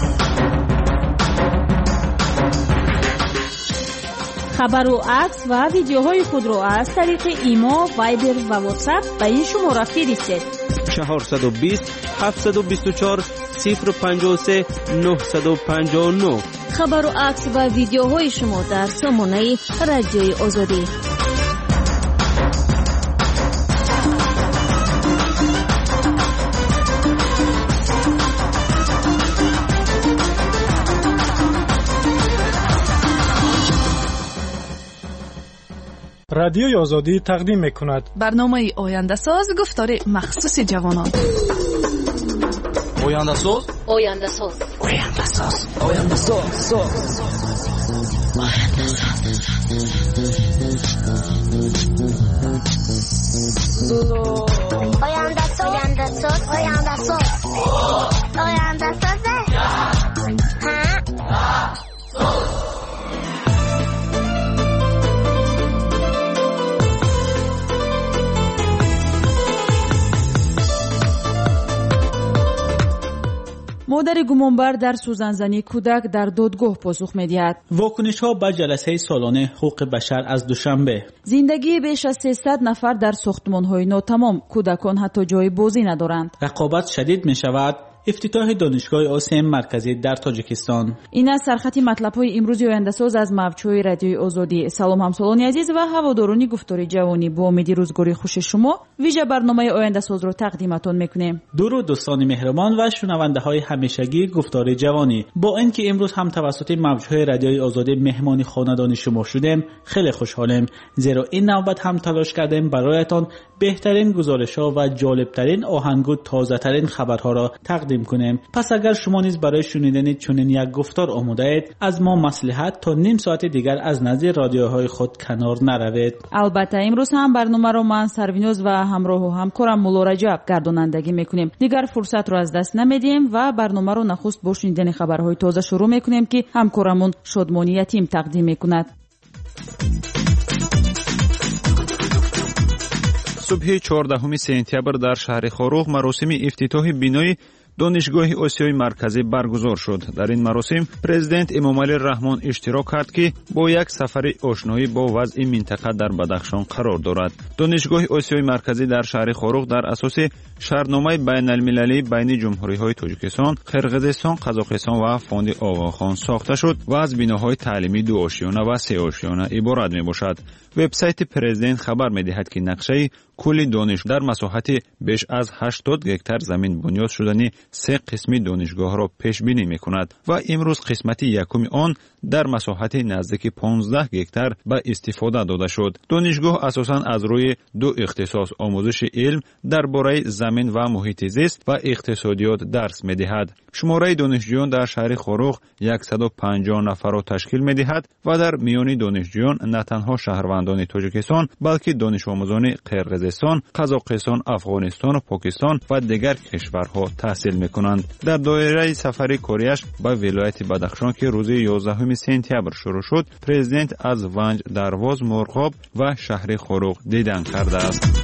خبر و عکس و ویدیوهای خود را از طریق ایما، وایبر و واتساپ به این شماره فرستید. چهارصد و بیست هفتصد و بیست و چهار صفر پنجاه و سه نهصد و پنجاه و نه. خبر و عکس و ویدیوهای شما در سامانه رادیوی آزادی. رادیوی آزادی تقدیم میکند. برنامه آینده ساز گفتار مخصوص جوانان. آینده ساز آینده ساز آینده ساز آینده ساز آینده ساز آینده ساز آینده ساز آینده ساز مادر گمانبر در سوزنزنی کودک در دادگاه پاسخ می‌دهد. واکنش‌ها به جلسه سالانه حقوق بشر از دوشنبه. زندگی بیش از سیصد نفر در ساختمان‌های ناتمام، کودکان حتی جای بازی ندارند. رقابت شدید می‌شود. افتتاح دانشگاه آسیای مرکزی در تاجیکستان. این است سرخط مطلب‌های امروزی آینده ساز از موج‌های رادیوی آزادی. سلام همسالان عزیز و هواداران گفتار جوانی، با امید روزگاری خوش شما ویژه برنامه آینده ساز رو تقدیمتون میکنیم. درود دوستان مهربان و شنونده‌های همیشگی گفتار جوانی، با اینکه امروز هم توسط موج‌های رادیوی آزادی مهمان خانوادگی شما شدیم، خیلی خوشحالم، زیرا این نوبت هم تلاش کردیم برایتان بهترین گزارش‌ها و جالب‌ترین آهنگ و تازه‌ترین خبرها را تقدیم کنیم. پس اگر شما نیز برای شنیدن چنین یک گفتار آماده اید، از ما مصلحت تا نیم ساعت دیگر از نزد رادیوهای خود کنار نروید. البته امروز هم برنامه رو من سروینوز و همراه و همکارم مولا رجب گردانندگی میکنیم. دیگر فرصت رو از دست نمیدیم و برنامه رو نخست با شنیدن خبرهای تازه شروع میکنیم که همکارمون شادمانی یتیم تقدیم میکند. صبح چهاردهم سپتامبر در شهر خاروغ مراسم افتتاح بینای دانشگاه آسیای مرکزی برگزار شد. در این مراسم پرزیدنت امامعلی رحمان اشتراک کرد که با یک سفر آشنایی با وضع منطقه در بدخشان قرار دارد. دانشگاه آسیای مرکزی در شهر خاروغ در اساس شرطنامه بین المللی بین جمهوری‌های تاجیکستان، قرقیزستان، قزاقستان و فوند آقاخان ساخته شد و از بناهای تعلیمی دو آشیانه و سه آشیانه عبارت میباشد. وبسایت پرزیدنت خبر می‌دهد که نقشه کل دانش در مساحت بیش از هشتاد گکتار زمین بنیاد شدنی سه قسمی دانشگاه را پیش بینی می‌کند و امروز قسمت یکم آن در مساحت نزدیک پانزده گکتار به استفاده داده شد. دانشگاه اساساً از روی دو اختصاص آموزش علم درباره زمین و محیط زیست و اقتصادیات درس می‌دهد. شماره دانشجویان در شهر خاروغ صد و پنجاه نفر را تشکیل می‌دهد و در میان دانشجویان نه تنها شهروندان تاجیکستان بلکه دانش آموزان قرقیزستان، قزاقستان، افغانستان و پاکستان و دیگر کشورها تحصیل می‌کنند. در دایره سفر کاریش به ولایت بدخشان که روز یازدهم سپتامبر شروع شد، پرزیدنت از ونج، درواز، مرغاب و شهر خاروغ دیدن کرده است.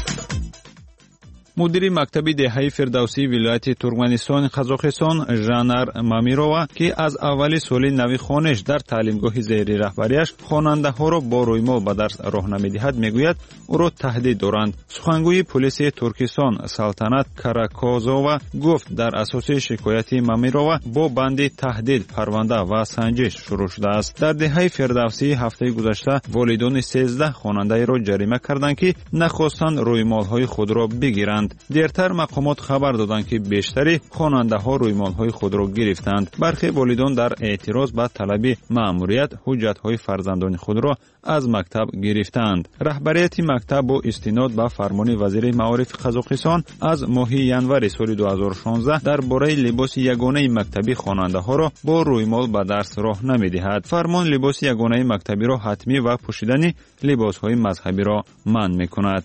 مدیر مکتب دهه فردوسی ولایت ترکمنستان قزاقستان ژانار مامیرова که از اول سال نو خانش در تعلیمگاه زیر رهبریش خواننده ها را با رویمال به درس راه نمیدهد میگوید او را تهدید دارند. سخنگوی پلیس ترکستان سلطنت کاراکوزова گفت در اساس شکایت مامیرova با بند تهدید پرونده و سنجش شروع شده است. در دهه فردوسی هفته گذشته والدان سیزده خواننده را جریمه کردند که نخواستند رویمال های خود را بگیرند. دیرتر مقامات خبر دادند که بیشتری خواننده ها رویمال های خود را گرفتند. برخی والدان در اعتراض به طلب مأموریت حجت های فرزندان خود را از مکتب گرفتند. رهبریت مکتب با استناد به فرمان وزیر معارف قزاقستان از ماه ینور سال دو هزار و شانزده درباره لباس یگانه مکتبی خواننده ها را با رویمال به درس راه نمیدهد. فرمان لباس یگانه مکتبی را حتمی و پوشیدن لباس های مذهبی را منع میکند.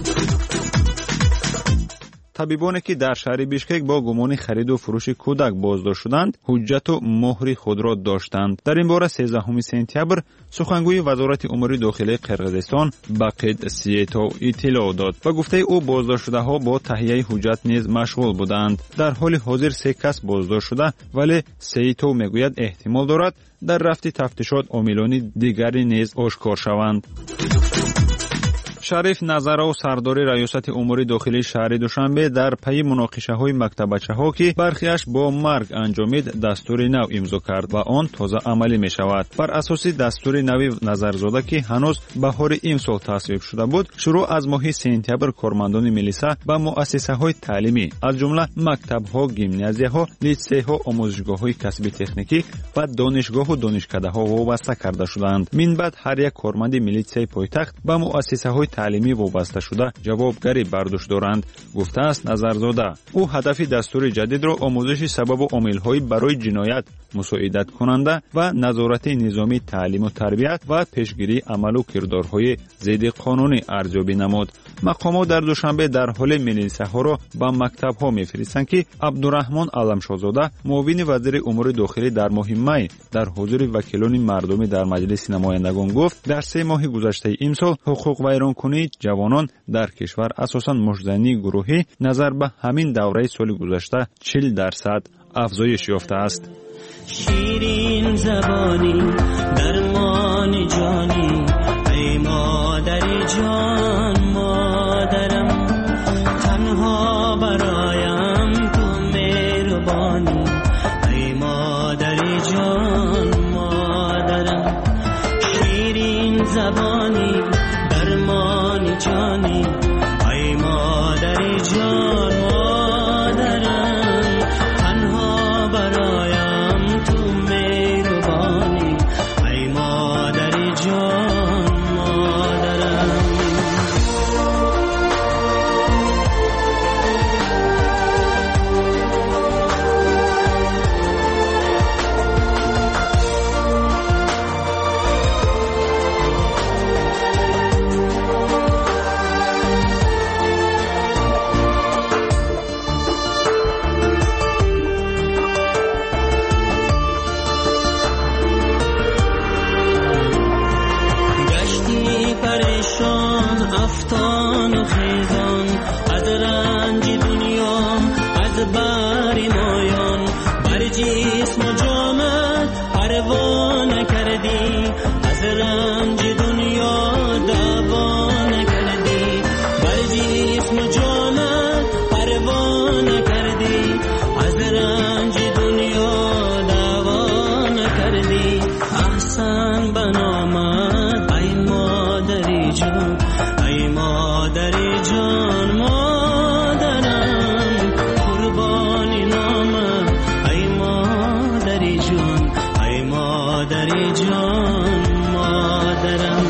طبیبانی که در شهر بیشکک با گمان خرید و فروش کودک بازداشت شدند، حجت و مهر خود را داشتند. در این باره سیزدهم سپتامبر سخنگوی وزارت امور داخلی قرقیزستان باقید سیتو اطلاع داد و گفته او بازداشت شده ها با تهیه حجت نیز مشغول بودند. در حال حاضر سه کس بازداشت شده، ولی سیتو میگوید احتمال دارد در رفت تفتیشات عاملان دیگری نیز آشکار شوند. шариф назаров сардори раёсати умури дохилии шаҳри душанбе дар пайи муноқишаҳои мактабачаҳо ки бархиаш бо марг анҷомид дастури нав имзо кард ва он тоза амалӣ мешавад. бар асоси дастури нави назарзода ки ҳанӯз баҳори имсол тасвиб шуда буд, шурӯъ аз моҳи сентябр кормандони милиса ба муассисаҳои таълимӣ аз ҷумла мактабҳо, гимназияҳо, литсейҳо, омӯзишгоҳҳои касби техникӣ ва донишгоҳу донишкадаҳо вобаста карда шуданд. минбаъд ҳар як корманди милитсияи пойтахт ба муассисаҳои таълимӣ вобаста шуда ҷавобгарӣ бар дӯш доранд, гуфтааст Назарзода. ӯ ҳадафи дастури ҷадидро омӯзиши сабабу омилҳои барои ҷиноят, мусоидаткунанда ва назорати низомии таълиму тарбият ва пешгирии амалу кирдорҳои зидди қонунӣ арзёбӣ намуд. мақомот дар душанбе дар ҳоле милисаҳоро ба мактабҳо мефиристанд ки Абдураҳмон Аламшозода, муовини вазири умури дохилӣ дар моҳи май дар ҳузури вакилони мардумӣ дар маҷлиси намояндагон гуфт, дар се моҳи гузаштаи имсол ҳуқуқвайронкунии ҷавонон дар кишвар асосан муждании гурӯҳӣ назар ба ҳамин давраи соли гузашта чил дарсад афзоиш ёфтааст. شیرین زبانی درمان جانی ای مادر جان مادرم تنها برایم تو مهربانی ای مادر جان مادرم شیرین زبانی درمان جانی ای مادر جان مادرم تنها برایم تو مهربانی ای مادر جان مادرم. افتان و خیزان از رنج دنیا از بار مایان بر جسم و جامت پروا نکردی از رنج دنیا دوا نکردی بر جسم و جامت پروا نکردی از رنج دنیا دوا نکردی احسن بنامت ای مادری جان ای مادر جان مادرم قربانی نامم ای مادر جان ای مادر جان مادرم.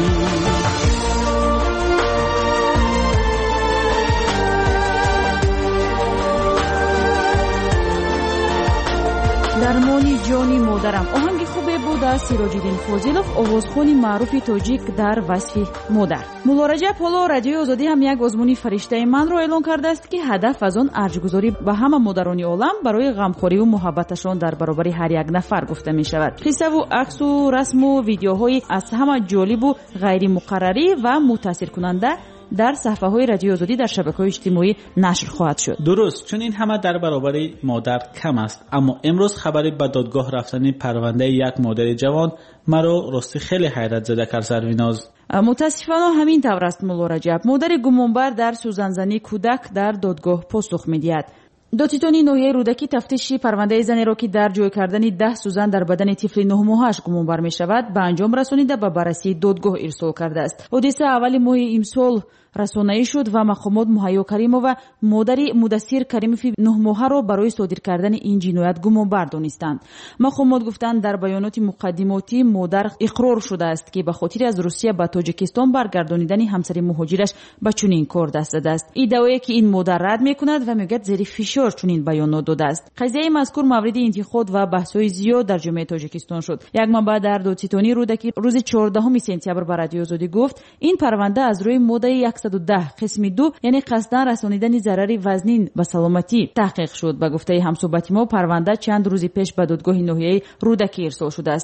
дармони ҷони модарам оҳанги хубе буд аз Сироҷиддин Фозилов, овозхони маъруфи тоҷик дар васфи модар. Мулло Раҷаб ҳоло радиои Озодӣ ҳам як озмуни фариштаи манро эълон кардааст ки ҳадаф аз он арҷгузорӣ ба ҳама модарони олам барои ғамхориву муҳаббаташон дар баробари ҳар як нафар гуфта мешавад. қиссаву аксу расму видеоҳои аз ҳама ҷолибу ғайримуқаррарӣ ва мутаъссиркунанда дар саҳфаҳои радиои Озодӣ дар шабакаҳои иҷтимоӣ нашр хоҳад шуд. дуруст, чун ин ҳама дар баробари модар кам аст, аммо имрӯз хабари ба додгоҳ рафтани парвандаи як модари ҷавон маро рости хеле ҳайратзада кард. Зарвиноз, мутаассифона ҳамин тавр аст. Мулло Раҷаб, модари гумонбар дар сӯзанзании кӯдак дар додгоҳ посух медиҳад. додситони ноҳияи рӯдакӣ тафтиши парвандаи занеро ки дар ҷой кардани даҳ сӯзан дар бадани тифли нӯҳмоҳааш гумонбар мешавад ба анҷом расонида ба баррасии додгоҳ ирсол кардааст. ҳодиса аввали моҳи имсол расонаӣ шуд ва мақомот Муҳайё Каримова модари Мудассир Каримови нӯҳмоҳаро барои содир кардани ин ҷиноят гумонбар донистанд. мақомот гуфтанд дар баёноти муқаддимотӣ модар иқрор шудааст ки ба хотири аз Русия ба Тоҷикистон баргардонидани ҳамсари муҳоҷираш ба чунин кор даст задааст. иддаое ки ин модар рад мекунад ва мегӯяд зери фишор чунин баёнот додааст. қазияи мазкур мавриди интиқод ва баҳсҳои зиёд дар ҷомеаи Тоҷикистон шуд. як манбаъ дар додситонии рӯдакӣ рӯзи чордаҳуми сентябр ба радиои Озодӣ гуфт, ин парванда аз рӯи моддаи яксаду даҳ қисми ду, яъне қасдан расонидани зарари вазнин ба саломатӣ таҳқиқ шуд. ба гуфтаи ҳамсӯҳбати мо, парванда чанд рӯзи пеш ба додгоҳи ноҳияи рӯдакӣ ирсол шудааст.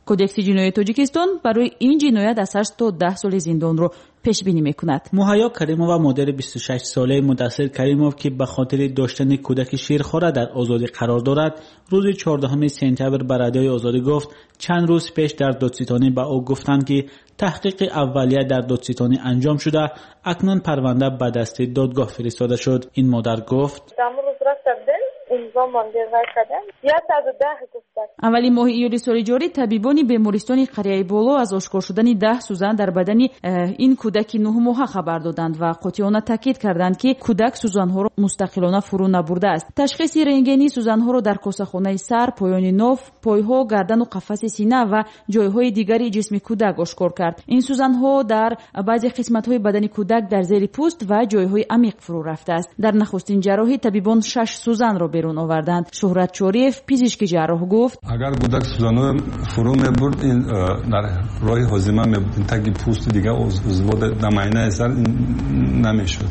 кодекси ҷиноии тоҷикистон барои ин ҷиноят аз ҳашт то даҳ соли зиндонро пешбинӣ мекунад. муҳайё каримова модери бисту шаш солаи мудассир каримов ки ба хотири доштани кӯдаки ширхора дар озодӣ қарор дорад, рӯзи чордаҳуми сентябр ба радиои озодӣ гуфт чанд рӯз пеш дар додситонӣ ба ӯ гуфтанд ки таҳқиқи аввалия дар додситонӣ анҷом шуда, акнун парванда ба дасти додгоҳ фиристода шуд. ин модар гуфт аввали моҳи июли соли ҷорӣ табибони бемористони қарияи боло аз ошкор шудани даҳ сӯзан дар бадани ин кӯдаки нӯҳмоҳа хабар доданд ва қотиёна таъкид карданд ки кӯдак сӯзанҳоро мустақилона фурӯ набурдааст. ташхиси рентгении сӯзанҳоро дар косахонаи сар, поёни нов, пойҳо, гардану қафаси сина ва ҷойҳои дигари ҷисми кӯдак ошкор кард. ин сӯзанҳо дар баъзе қисматҳои бадани кӯдак дар зери пӯст ва ҷойҳои амиқ фурӯ рафтааст. дар нахустин ҷарроҳӣ табибон шаш сӯзанро берун оварданд. шуҳрат чориев, пизишки ҷарроҳ гуфт: агар кӯдак сӯзанҳо фурӯ мебурд, ин дар роҳи ҳозима мебуд, ин таги пӯсти дигар узвод намайнаи сар намешуд.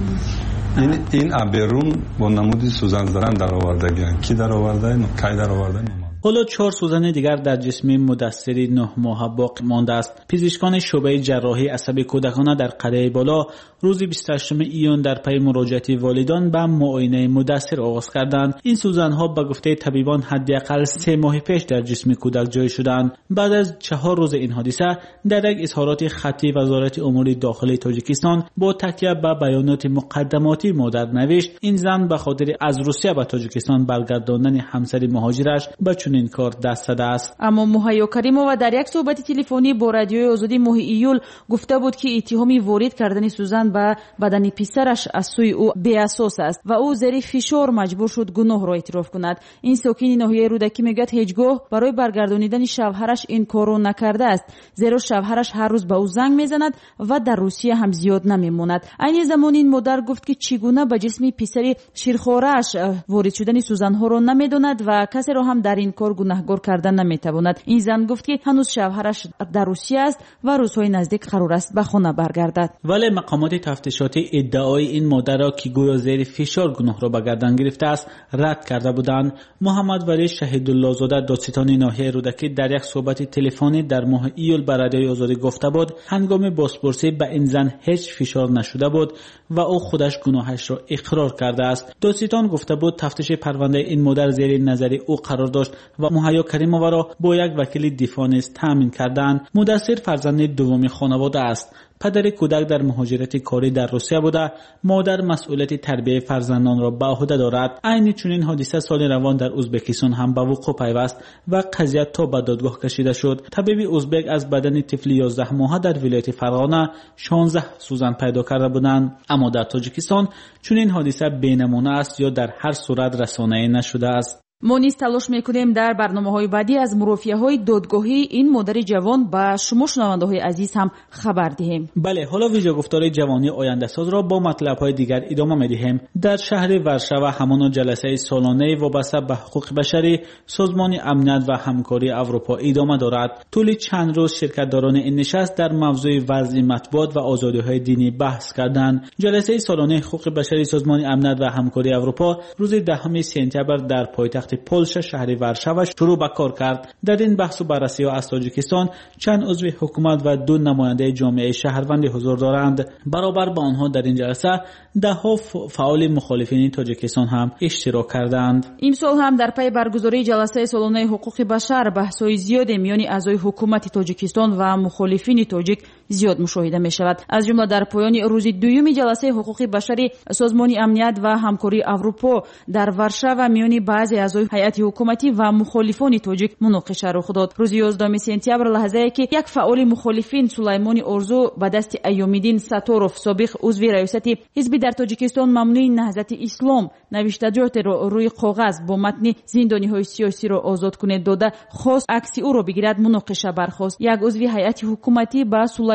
ин ин аберун бо намуди сӯзанзаран даровардагианд. ки даровардаи кай даровардаи ҳоло чор сӯзани дигар дар ҷисми мудассири нӯҳ моҳа боқӣ мондааст. пизишкони шӯъбаи ҷарроҳии асаби кӯдакона дар қарияи боло рӯзи бисту ҳаштуми июн дар пайи муроҷиати волидон ба муоинаи мудассир оғоз карданд. ин сӯзанҳо ба гуфтаи табибон ҳаддиақал се моҳи пеш дар ҷисми кӯдак ҷой шуданд. баъд аз чаҳор рӯзи ин ҳодиса, дар як изҳороти хаттии вазорати умури дохилии тоҷикистон бо такя ба баёноти муқаддамоти модар навишт: ин зан ба хотири аз русия ба тоҷикистон баргардондани ҳамсари муҳоҷираш ба чунин кор даст задааст. аммо муҳайё каримова дар як суҳбати телефонӣ бо радиои озодӣ моҳи июл гуфта буд ки иттиҳоми ворид кардани сӯзан ба бадани писараш аз сӯи ӯ беасос аст ва ӯ зери фишор маҷбур шуд гуноҳро эътироф кунад. ин сокини ноҳияи рӯдакӣ мегӯяд ҳеҷ гоҳ барои баргардонидани шавҳараш ин корро накардааст, зеро шавҳараш ҳар рӯз ба ӯ занг мезанад ва дар русия ҳам зиёд намемонад. айни замон ин модар гуфт ки чӣ гуна ба ҷисми писари ширхорааш ворид шудани сӯзанҳоро намедонад ва касеро ҳам дар ин кор гунаҳгор карда наметавонад. ин зан гуфт ки ҳанӯз шавҳараш дар русия аст ва рӯзҳои наздик қарор аст ба хона баргардад. вале мақомоти тафтишотӣ иддаои ин модарро ки гӯё зери фишор гуноҳро ба гардан гирифтааст рад карда буданд. муҳаммад вали шаҳидуллозода, додситони ноҳияи рӯдакӣ, дар як суҳбати телефонӣ дар моҳи июл ба радиои озодӣ гуфта буд ҳангоми бозпурсӣ ба ин зан ҳеҷ фишор нашуда буд ва ӯ худаш гуноҳашро иқрор кардааст. додситон гуфта буд тафтиши парвандаи ин модар зери назари ӯ қарор дошт ва муҳайё каримоваро бо як вакили дифоъ низ таъмин карданд. мудассир фарзанди дуввуми хонавода аст. падари кӯдак дар муҳоҷирати корӣ дар русия буда, модар масъулияти тарбияи фарзандонро ба уҳда дорад. айни чунин ҳодиса соли равон дар ӯзбекистон ҳам ба вуқӯъ пайваст ва қазия то ба додгоҳ кашида шуд. табиби ӯзбек аз бадани тифли ёздаҳ моҳа дар вилояти Фарғона шонздаҳ сӯзан пайдо карда буданд. аммо дар тоҷикистон чунин ҳодиса бенамуна аст ё дар ҳар сурат расонаӣ нашудааст. мо низ талош мекунем дар барномаҳои баъдӣ аз мурофиаҳои додгоҳӣ ин модари ҷавон ба шумо шунавандаҳои азиз ҳам хабар диҳем. бале, ҳоло видеогуфтори ҷавонии ояндасозро бо матлабҳои дигар идома медиҳем. дар шаҳри Варшава ҳамоно ҷаласаи солонаи вобаста ба ҳуқуқи башарӣ созмони амният ва ҳамкории Аврупо идома дорад. тӯли чанд рӯз ширкатдорони ин нишаст дар мавзӯи вазъи матбуот ва озодиҳои динӣ баҳс карданд. ҷаласаи солонаи ҳуқуқи башарии созмони амният ва ҳамкории Аврупо рӯзи дашуми сентябр дар пойтахти Полша шаҳри Варшава шурӯъ ба кор кард. дар ин баҳсу баррасиҳо аз тоҷикистон чанд узви ҳукумат ва ду намояндаи ҷомеаи шаҳрвандӣ ҳузур доранд. баробар ба онҳо дар ин ҷаласа даҳҳо фаъоли мухолифини тоҷикистон ҳам иштирок карданд. имсол ҳам дар пайи баргузории ҷаласаи солонаи ҳуқуқи башар баҳсҳои зиёде миёни аъзои ҳукумати тоҷикистон ва мухолифини тоҷик зиёд мушоҳида мешавад. аз ҷумла дар поёни рӯзи дуюми ҷаласаи ҳуқуқи башари созмони амният ва ҳамкории Аврупо дар Варшава миёни баъзе аъзои ҳайати ҳукуматӣ ва мухолифони тоҷик муноқиша рух дод. рӯзи ёздаҳуми сентябр лаҳзае ки як фаъоли мухолифин Сулаймони Орзу ба дасти Айёмиддин Саторов, собиқ узви раёсати ҳизби дар тоҷикистон мамнӯи наҳзати ислом, навиштаҷотеро рӯи коғаз бо матни зиндониҳои сиёсиро озод кунед дода хост акси ӯро бигирад, муноқиша бархост. як узви ҳайати ҳукуматӣ ба Сулаймони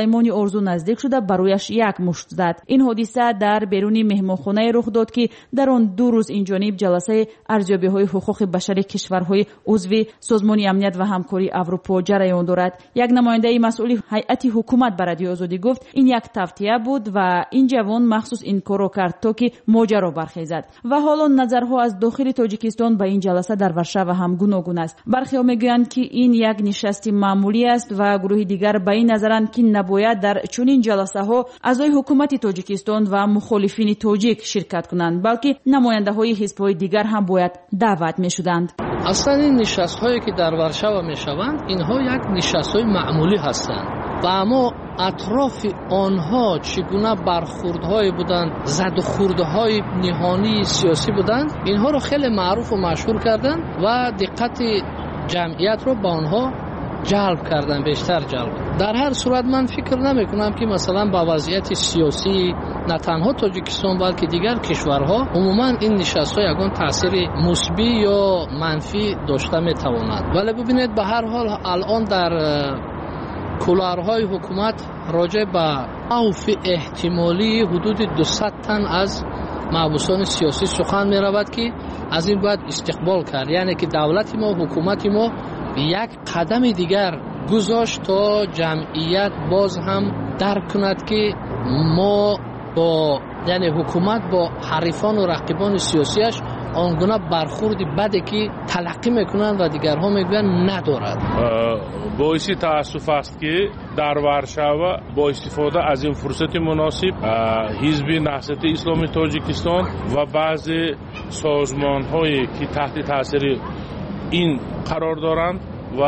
سلیمانی ارزو نزدیک شده برایش یک مشت زد. این حادثه در بیرون مهمانخانه رخ داد که در آن دو روز این جانب جلسه ارزیابی‌های حقوق بشری کشورهای عضو سازمان امنیت و همکاری اروپا جریان دارد. یک نماینده مسئول هیئت حکومت به رادیو آزادی گفت این یک توطئه بود و این جوان مخصوص این کارو کرد تا که ماجرا برخیزد. و حالا نظرها از داخل تاجیکستان به این جلسه در ورشو هم گوناگون است. برخی‌ها میگویند که این یک نشست معمولی است و گروه دیگر به این نظرند که نباید در چنین جلسه‌ها اعضای حکومت تاجیکستان و مخالفین تاجیک شرکت کنند، بلکه نماینده‌های حزب‌های دیگر هم باید دعوت می‌شدند. اصلا این نشست‌هایی که در ورشو می‌شوند اینها یک نشست‌های معمولی هستند و اما اطراف آنها چگونه برخوردهای بودند، زد و خوردهای نهانی سیاسی بودند، اینها رو خیلی معروف و مشهور کردند و دقت جمعیت رو به آنها جلب کردن، بیشتر جلب. در هر صورت من فکر نمی کنم که مثلا با وضعیت سیاسی نه تنها تاجیکستان بلکه دیگر کشورها عموما این نشست‌ها یگان تاثیر مثبت یا منفی داشته می تواند. ولی ببینید به هر حال الان در کولارهای حکومت راجع به اوف احتمالی حدود دویست تن از محبوسان سیاسی سخن می رود که از این باید استقبال کرد، یعنی که دولت ما حکومت ما یک قدم دیگر گذاشت تا جمعیت باز هم درک کند که ما با یعنی حکومت با حریفان و رقیبان سیاسیش آنگونه برخوردی بده که تلقی میکنند و دیگرها میگویند ندارد. باعث تاسف است که در ورشو با استفاده از این فرصت مناسب حزب نهضت اسلامی تاجیکستان و بعضی سازمان هایی که تحت تاثیر این قرار دارند و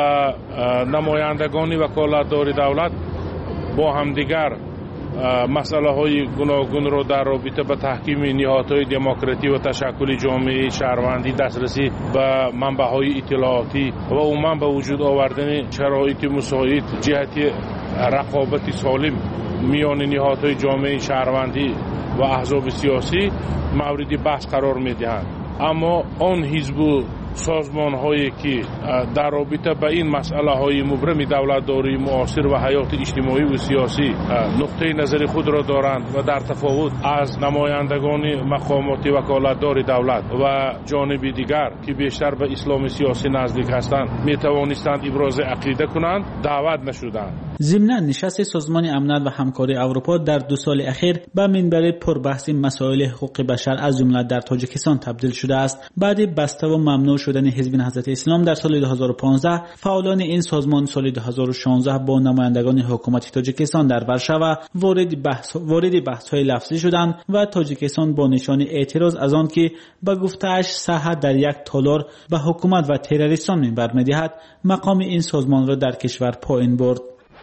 نمایندگان وکالتدار دولت با همدیگر مسئله های گوناگون را در رابطه با تحکیم نهادهای دموکراتی و تشکل جامعه شهروندی، دسترسی به منبع‌های اطلاعاتی و عموما به وجود آوردن شرایط مساعد جهت رقابت سالم میان نهادهای جامعه شهروندی و احزاب سیاسی مورد بحث قرار می‌دهند. اما آن حزب سازمان هایی که در رابطه به این مسئله های مبرم دولتداری معاصر و حیات اجتماعی و سیاسی نقطه نظر خود را دارند و در تفاوت از نمایندگان مقامات وکالتدار دولت و جانب دیگر که بیشتر به اسلام سیاسی نزدیک هستند می توانستند ابراز عقیده کنند، دعوت نشدند. ضمناً نشست سازمان امنیت و همکاری اروپا در دو سال اخیر به منبر پربحث مسائل حقوق بشر از جمله در تاجیکستان تبدیل شده است. بعد بسته و ممنوع شدن حزب نهضت اسلام در سال دو هزار و پانزده، فعالان این سازمان سال دو هزار و شانزده با نمایندگان حکومت تاجیکستان در ورشو وارد بحث وارد بحث‌های لفظی شدند و تاجیکستان با نشان اعتراض از آن که به گفته‌اش صحت در یک تالار به حکومت و تروریستان منبر می‌دهد، مقام این سازمان را در کشور پایین برد.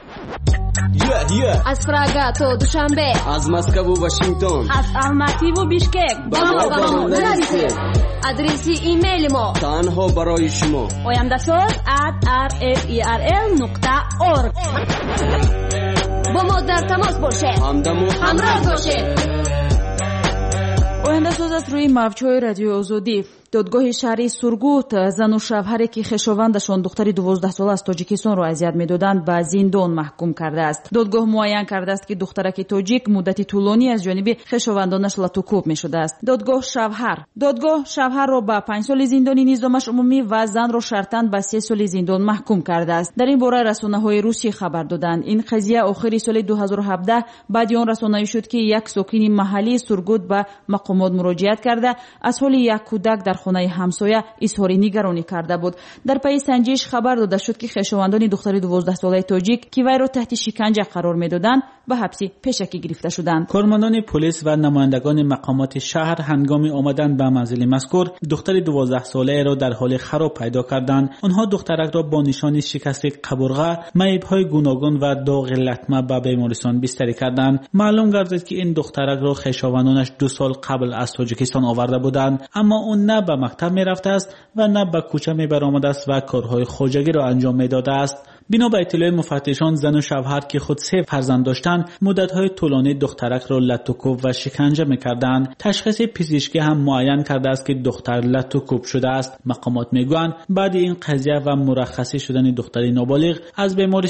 Yeah, yeah. از پراگا تا دوشنبه، از مسکو و واشنگتن، از الماتی و بیشکک، با ما با ما نرسید. ادرسی ایمیل ما تنها برای شما oyandasaz at r f e r l nokta org. با ما در تماس باشید، همراه باشید. oyandasaz از روی موج‌های رادیو آزادی. دادگاه شهری سورگوت زن و شوهری که خویشاوندشان دختری دوازده ساله از تاجیکستان را اذیت می‌دادند به زندان محکوم کرده است. دادگاه معین کرده است که دخترک تاجیک مدتی طولانی از جانب خویشاوندانش لطوکوب می‌شده است. دادگاه شوهر دادگاه شوهر را به پنج سال زندانی نظامش عمومی و زن را شرطاً به سه سال زندان محکوم کرده است. در این باره رسانه‌های روسی خبر دادند. این قضیه آخر سال دو هزار و هفده بعد آن رسانه‌ای شد که یک ساکن محلی سورگوت به مقامات مراجعت کرده از حال یک کودک در خانه همسایه اظهار نگرانی کرده بود. در پی سنجش خبر داده شد که خویشاوندان دختر دوازده ساله تاجیک که وی را تحت شکنجه قرار میدادند به حبس پیشکی گرفته شدند. کارمندان پلیس و نمایندگان مقامات شهر هنگام آمدن به منزل مذکور دختر دوازده ساله را در حال خراب پیدا کردند. آنها دخترک را با نشان شکست قبرغه، معیب‌های گوناگون و داغ لطمه به بیمارستان بستری کردند. معلوم گردید که این دخترک را خویشاوندانش دو سال قبل از تاجیکستان آورده بودند، اما اون نه به مکتب می رفته است و نه به کوچه می برآمده است و کارهای خواجگی را انجام می داده است. بنا به اطلاع مفتشان زن و شوهر که خود سه فرزند داشتند مدت‌های طولانی دخترک را لطوکوب و شکنجه می‌کردند. تشخیص پزشکی هم معین کرده است که دختر لطوکوب شده است. مقامات میگویند بعد این قضیه و مرخصی شدن دختر نابالغ از بیمارستان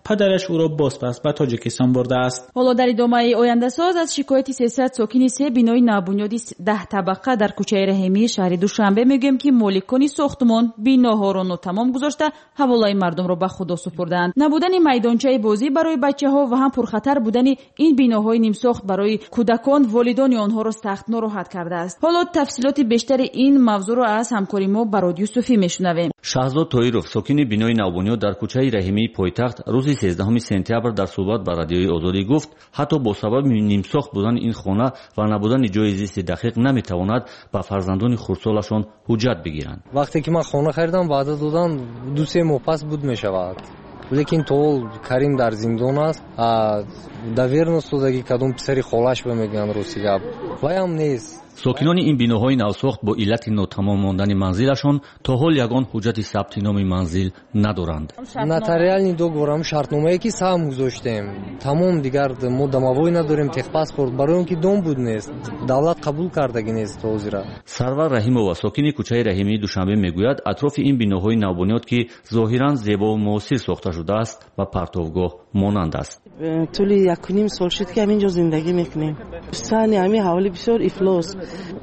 پدرش او را بازپس به تاجیکستان برده است. حالا در ادامه آینده ساز از شکایت سیصد ساکن سه بینای نابنیادی ده طبقه در کوچه رحیمی شهر دوشنبه میگویم که مالکان ساختمان بیناها را ناتمام گذاشته حوالای مردم را به خدا سپردند. نبودن میدانچه بازی برای بچه‌ها و هم پرخطر بودن این بیناهای نیم ساخت برای کودکان والدان آنها را سخت ناراحت کرده است. حالا تفصیلات بیشتر این موضوع را از همکاری ما با رادیو صوفی میشنویم. شاهزاد طاهرов ساکن بینای نوبنیاد در کوچه رحیمی پایتخت روز سیزدهم سپتامبر در صحبت با رادیوی آزادی گفت حتی با سبب نیم ساخت بودن این خانه و نبودن جای زیست دقیق نمیتواند با فرزندان خردسالشان حجت بگیرند. وقتی که من خانه خریدم وعده دادن دو سه ماه پس بود میشود. لیکن تو کریم در زندان است. доверенность دادگی کدوم پسری خالش بمیگن روسی گپ وایم نیست. ساکنان این بیناهای نوساخت با علت ناتمام ماندن منزلشان تا حال یگان حجت ثبت نام منزل ندارند. نотариальный договор шартномае ки сам гузоштем. Тамом дигар мо домовой надорем техпаспорт барои он ки дом буд нест. Давлат қабул кардаги нест ҳозира. Сарвар Раҳимова сокини кӯчаи Раҳимии Душанбе мегӯяд атрофи ин биноҳои навбунёд ки зоҳиран зебо ва муосир сохта шудааст ва партовгоҳ монанд аст. طولی یک و نیم سال شد که همینجا زندگی میکنیم. سانی همین حوالی بسیار افلاس.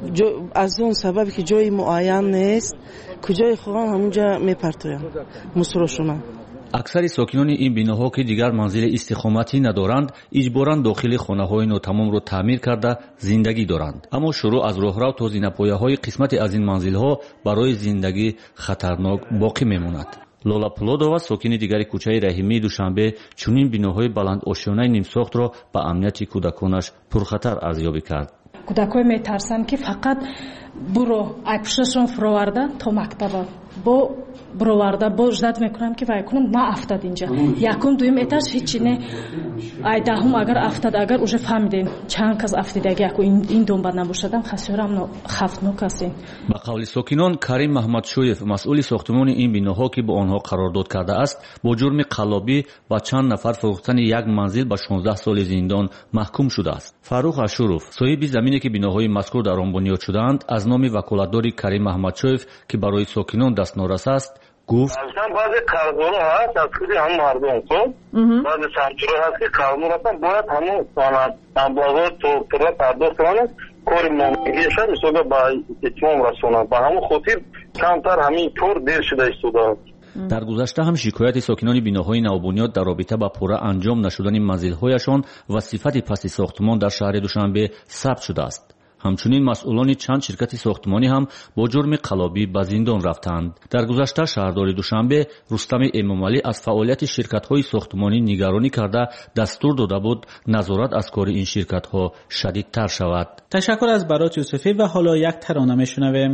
از اون سبب که جای معین نیست کجای خواهان همونجا میپرتویم مصرشونم. اکثر ساکنان این بیناها که دیگر منزل استقامتی ندارند اجباراً داخل خانه‌های ناتمام را تعمیر کرده زندگی دارند. اما شروع از راهرو تا زینه‌پایه‌های قسمت از این منزل‌ها برای زندگی خطرناک باقی میماند. لولا پولودова ساکن دیگری کوچه رحیمی دوشنبه چنین بیناهای بلند آشیانه نیمساختро با امنیت کودکانش پرخطر ارزیابی کرد. کودکان میترسند که فقط برو айпушашон фуроварда то мактаба бо бироварда бо ждат мекунам ки вай кунам на афтад инҷа якум дуюм этаж ҳичи не ай даҳум агар афтад агар уже фаҳмидем чанд кас афтидаги яку ин донба набошадам хасёрам хафтнок астин. ба қавли сокинон Карим Маҳмадшоев масъули сохтмони ин биноҳо ки бо онҳо қарордод кардааст бо ҷурми қаллобӣ ба чанд нафар фурӯхтани як манзил ба шонздаҳ соли зиндон маҳкум шудааст. Фаррух Ашуров соҳиби замине ки биноҳои мазкур дар он бунёд шудаанд аз номи ваколатдори Карим Маҳмадшоев ки барои сокинон дастнорас аст گفت بعضی قرض‌ها هست از خود هم مردم خب بعضی سمت‌ها هست که قانون هستن باید همون صنعت انباغا تو پرا پرداخت کنن کار مامگیشن استوده با اتمام رسونن با همون خاطر کمتر همین کار دیر شده استوده. در گذشته هم شکایت ساکنان بیناهای نوبنیاد در رابطه با پوره انجام نشدن منزل‌هایشان و صفت پست ساختمان در شهر دوشنبه ثبت شده است. همچنین مسئولان چند شرکت ساختمانی هم با جرم قلابی به زندان رفتند. در گذشته شهردار دوشنبه رستم امامعلی از فعالیت شرکت‌های ساختمانی نگرانی کرده دستور داده بود نظارت از کار این شرکت‌ها شدیدتر شود. تشکر از برات یوسفی و حالا یک ترانه میشنویم.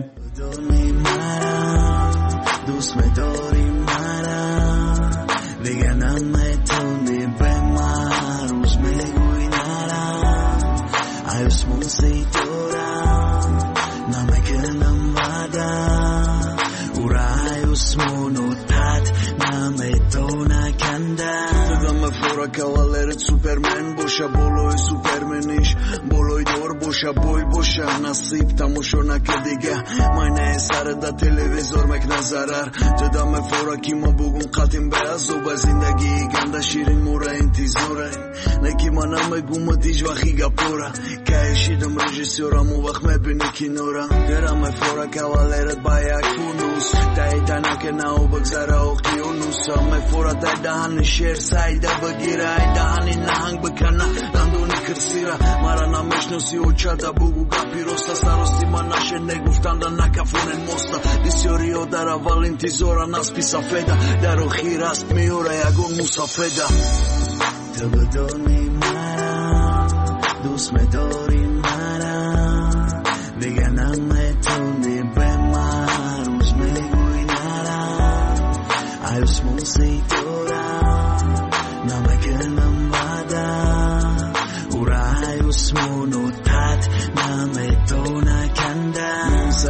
کاولرت سوپرمن باشه بالای سوپرمنیش بالای دور باشه بای باشه نصیب تماشا نکرد دیگه من سر دا تلویزور مک نظرر جدام فوراکی ما بگم قطیم به ازو به زندگی گنده شیرین مورا انتظاره نکی منم مگم دیج وقی گپورا که شیدم رژیسورم و وقت مبینی کنورا درم فورا کاولرت با یک فونوس دایتانا که ناو بگذاره اقیانوس هم فورا دای دهن شیر سایده بگیره ای دهنی نهنگ بکنه دندونی کرسیره مرا نمیشناسی و چده بگو گپی راسته سراستی من نشه نگفتند نکفونن موسته بسیاری ها در اول انتظارن از پی سفیده در آخیر است میوره یگون مسافده تو بدونی مرا دوست میداری مرا دیگه نمیتونی به من روز میگوی نرم عیوسمون سی دارم نمکنم بدم او رای عیوسمونو تد نمیتونه کندم سر پروچ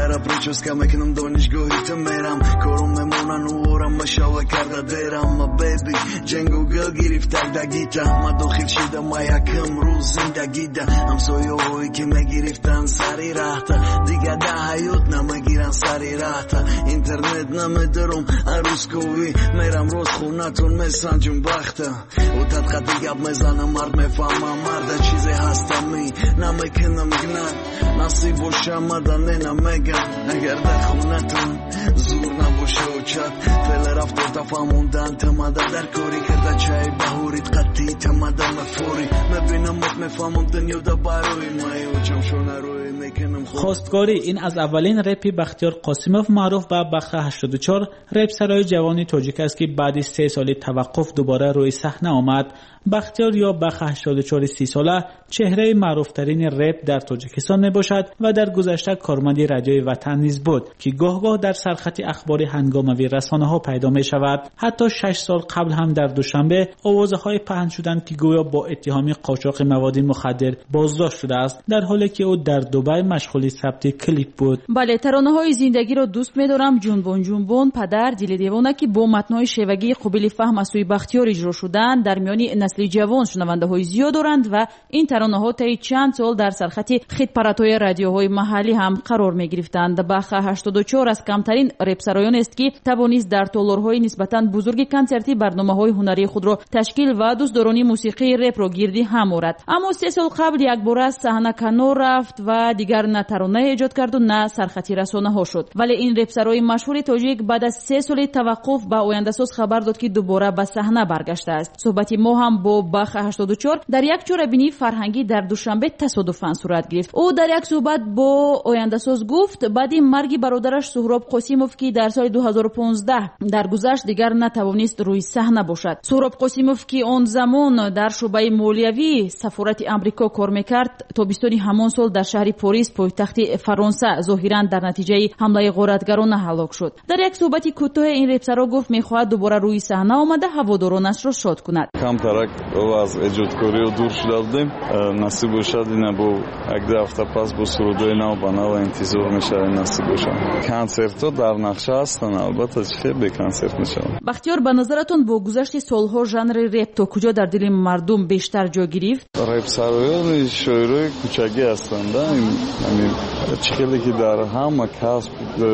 چوز که میکنم دانشگاهی تو میرم کارم میمونن و آرم بشاوه کرده دیرم ما بیبی جنگو گل گریفت تک دگیتا ما داخل شده ما یکم روز زندگی ده همسایه هایی که میگریفتن سری رحته دیگه ده حیات نمیگیرن سری رحته اینترنت نمیدارم عروس کوی میرم روز خونتون میسنجم بخته و تدقیقی گب میزنم مرد میفهمم مرد چیزی هستم می نمیکنم گنن نصیب و شمدنه نمیگم اگر در خونتون زور نباشه و چد فعل رفت و تفهموندن تمده در کاری کرده چای بهورید قطعی تمده مفوری مبینم مت میفهمم دنیا دا باروی مای و چمشونه روی میکنم خواستگاری این از اولین رپی بختیار قاسموف معروف به بخش هشتاد و چهار رپ سرای جوانی تاجیک است که بعد از سه سال توقف دوباره روی صحنه آمد. بختیار یا بخش هشتاد و چهار سی ساله چهره معروف ترین رپ در تاجیکستان می باشد و در گذشته کارمند رادیوی وطن نیز بود که گاه گاه در سرخط اخبار هنگاموی رسانه ها پیدا می شود. حتی شش سال قبل هم در دوشنبه آوازهای پهن شدند که گویا با اتهام قاچاق مواد مخدر بازداشت شده است در حالی که او در دبی مشغول ثبت کلیپ بود. بله، ترانه های زندگی را دوست می دارم، جنبون جنبون، پدر، دل دیوانه که با متن‌های شیوگی قابل فهم از سوی بختیار اجرا شدند در میان نسل جوان شنونده های زیاد دارند و این ترانه ها طی چند سال در سرخط خط پرتوی رادیوهای محلی هم قرار می گرفتند. بخش هشتاد و چهار از کمترین رپ سرایان است که توانست در تالارهای نسبتاً بزرگ کنسرتی برنامه‌های هنری خود را تشکیل و دوستداران موسیقی رپ را گردی هم آورد. اما سه سال قبل یک بار از صحنه کنار رفت و دیگر نه ترانه ایجاد کرد و نه سرخطی رسانه ها شد. ولی این رپ سرای مشهور تاجیک بعد از سه سال توقف به آینده ساز خبر داد که دوباره به صحنه برگشته است. صحبت ما هم با بخش هشتاد و چهار در یک چهاربینی فرهنگی در دوشنبه تصادفاً صورت گرفت. او در یک صحبت با آینده ساز گفت بعد مرگ برادرش سهراب قاسموف که در سال دو هزار و پانزده درگذشت دیگر نتوانست روی صحنه باشد. سهراب قاسموف که آن زمان در شعبه مالیوی سفارت آمریکا کار میکرد تابستان همان سال در شهر پاریس پایتخت فرانسه ظاهراً در نتیجه حمله غارتگران هلاک شد. در یک صحبت کوتاه این رپسرا گفت میخواهد دوباره روی صحنه آمده هوادارانش را شاد کند. کمترک از اجودکاری و دور شده بودیم، نصیب شد اینا با یک دو هفته پس با سرودای نو با نو انتظار میشه نصیب شد. کنسرت ها در نقشه هستن، البته چه به کنسرت میشه. بختیار به نظرتون با گذشت سالها ژانر رپ تا کجا در دل مردم بیشتر جا گرفت؟ رپ سرایان شاعرای کوچگی هستند. همین چیزی که در همه کسب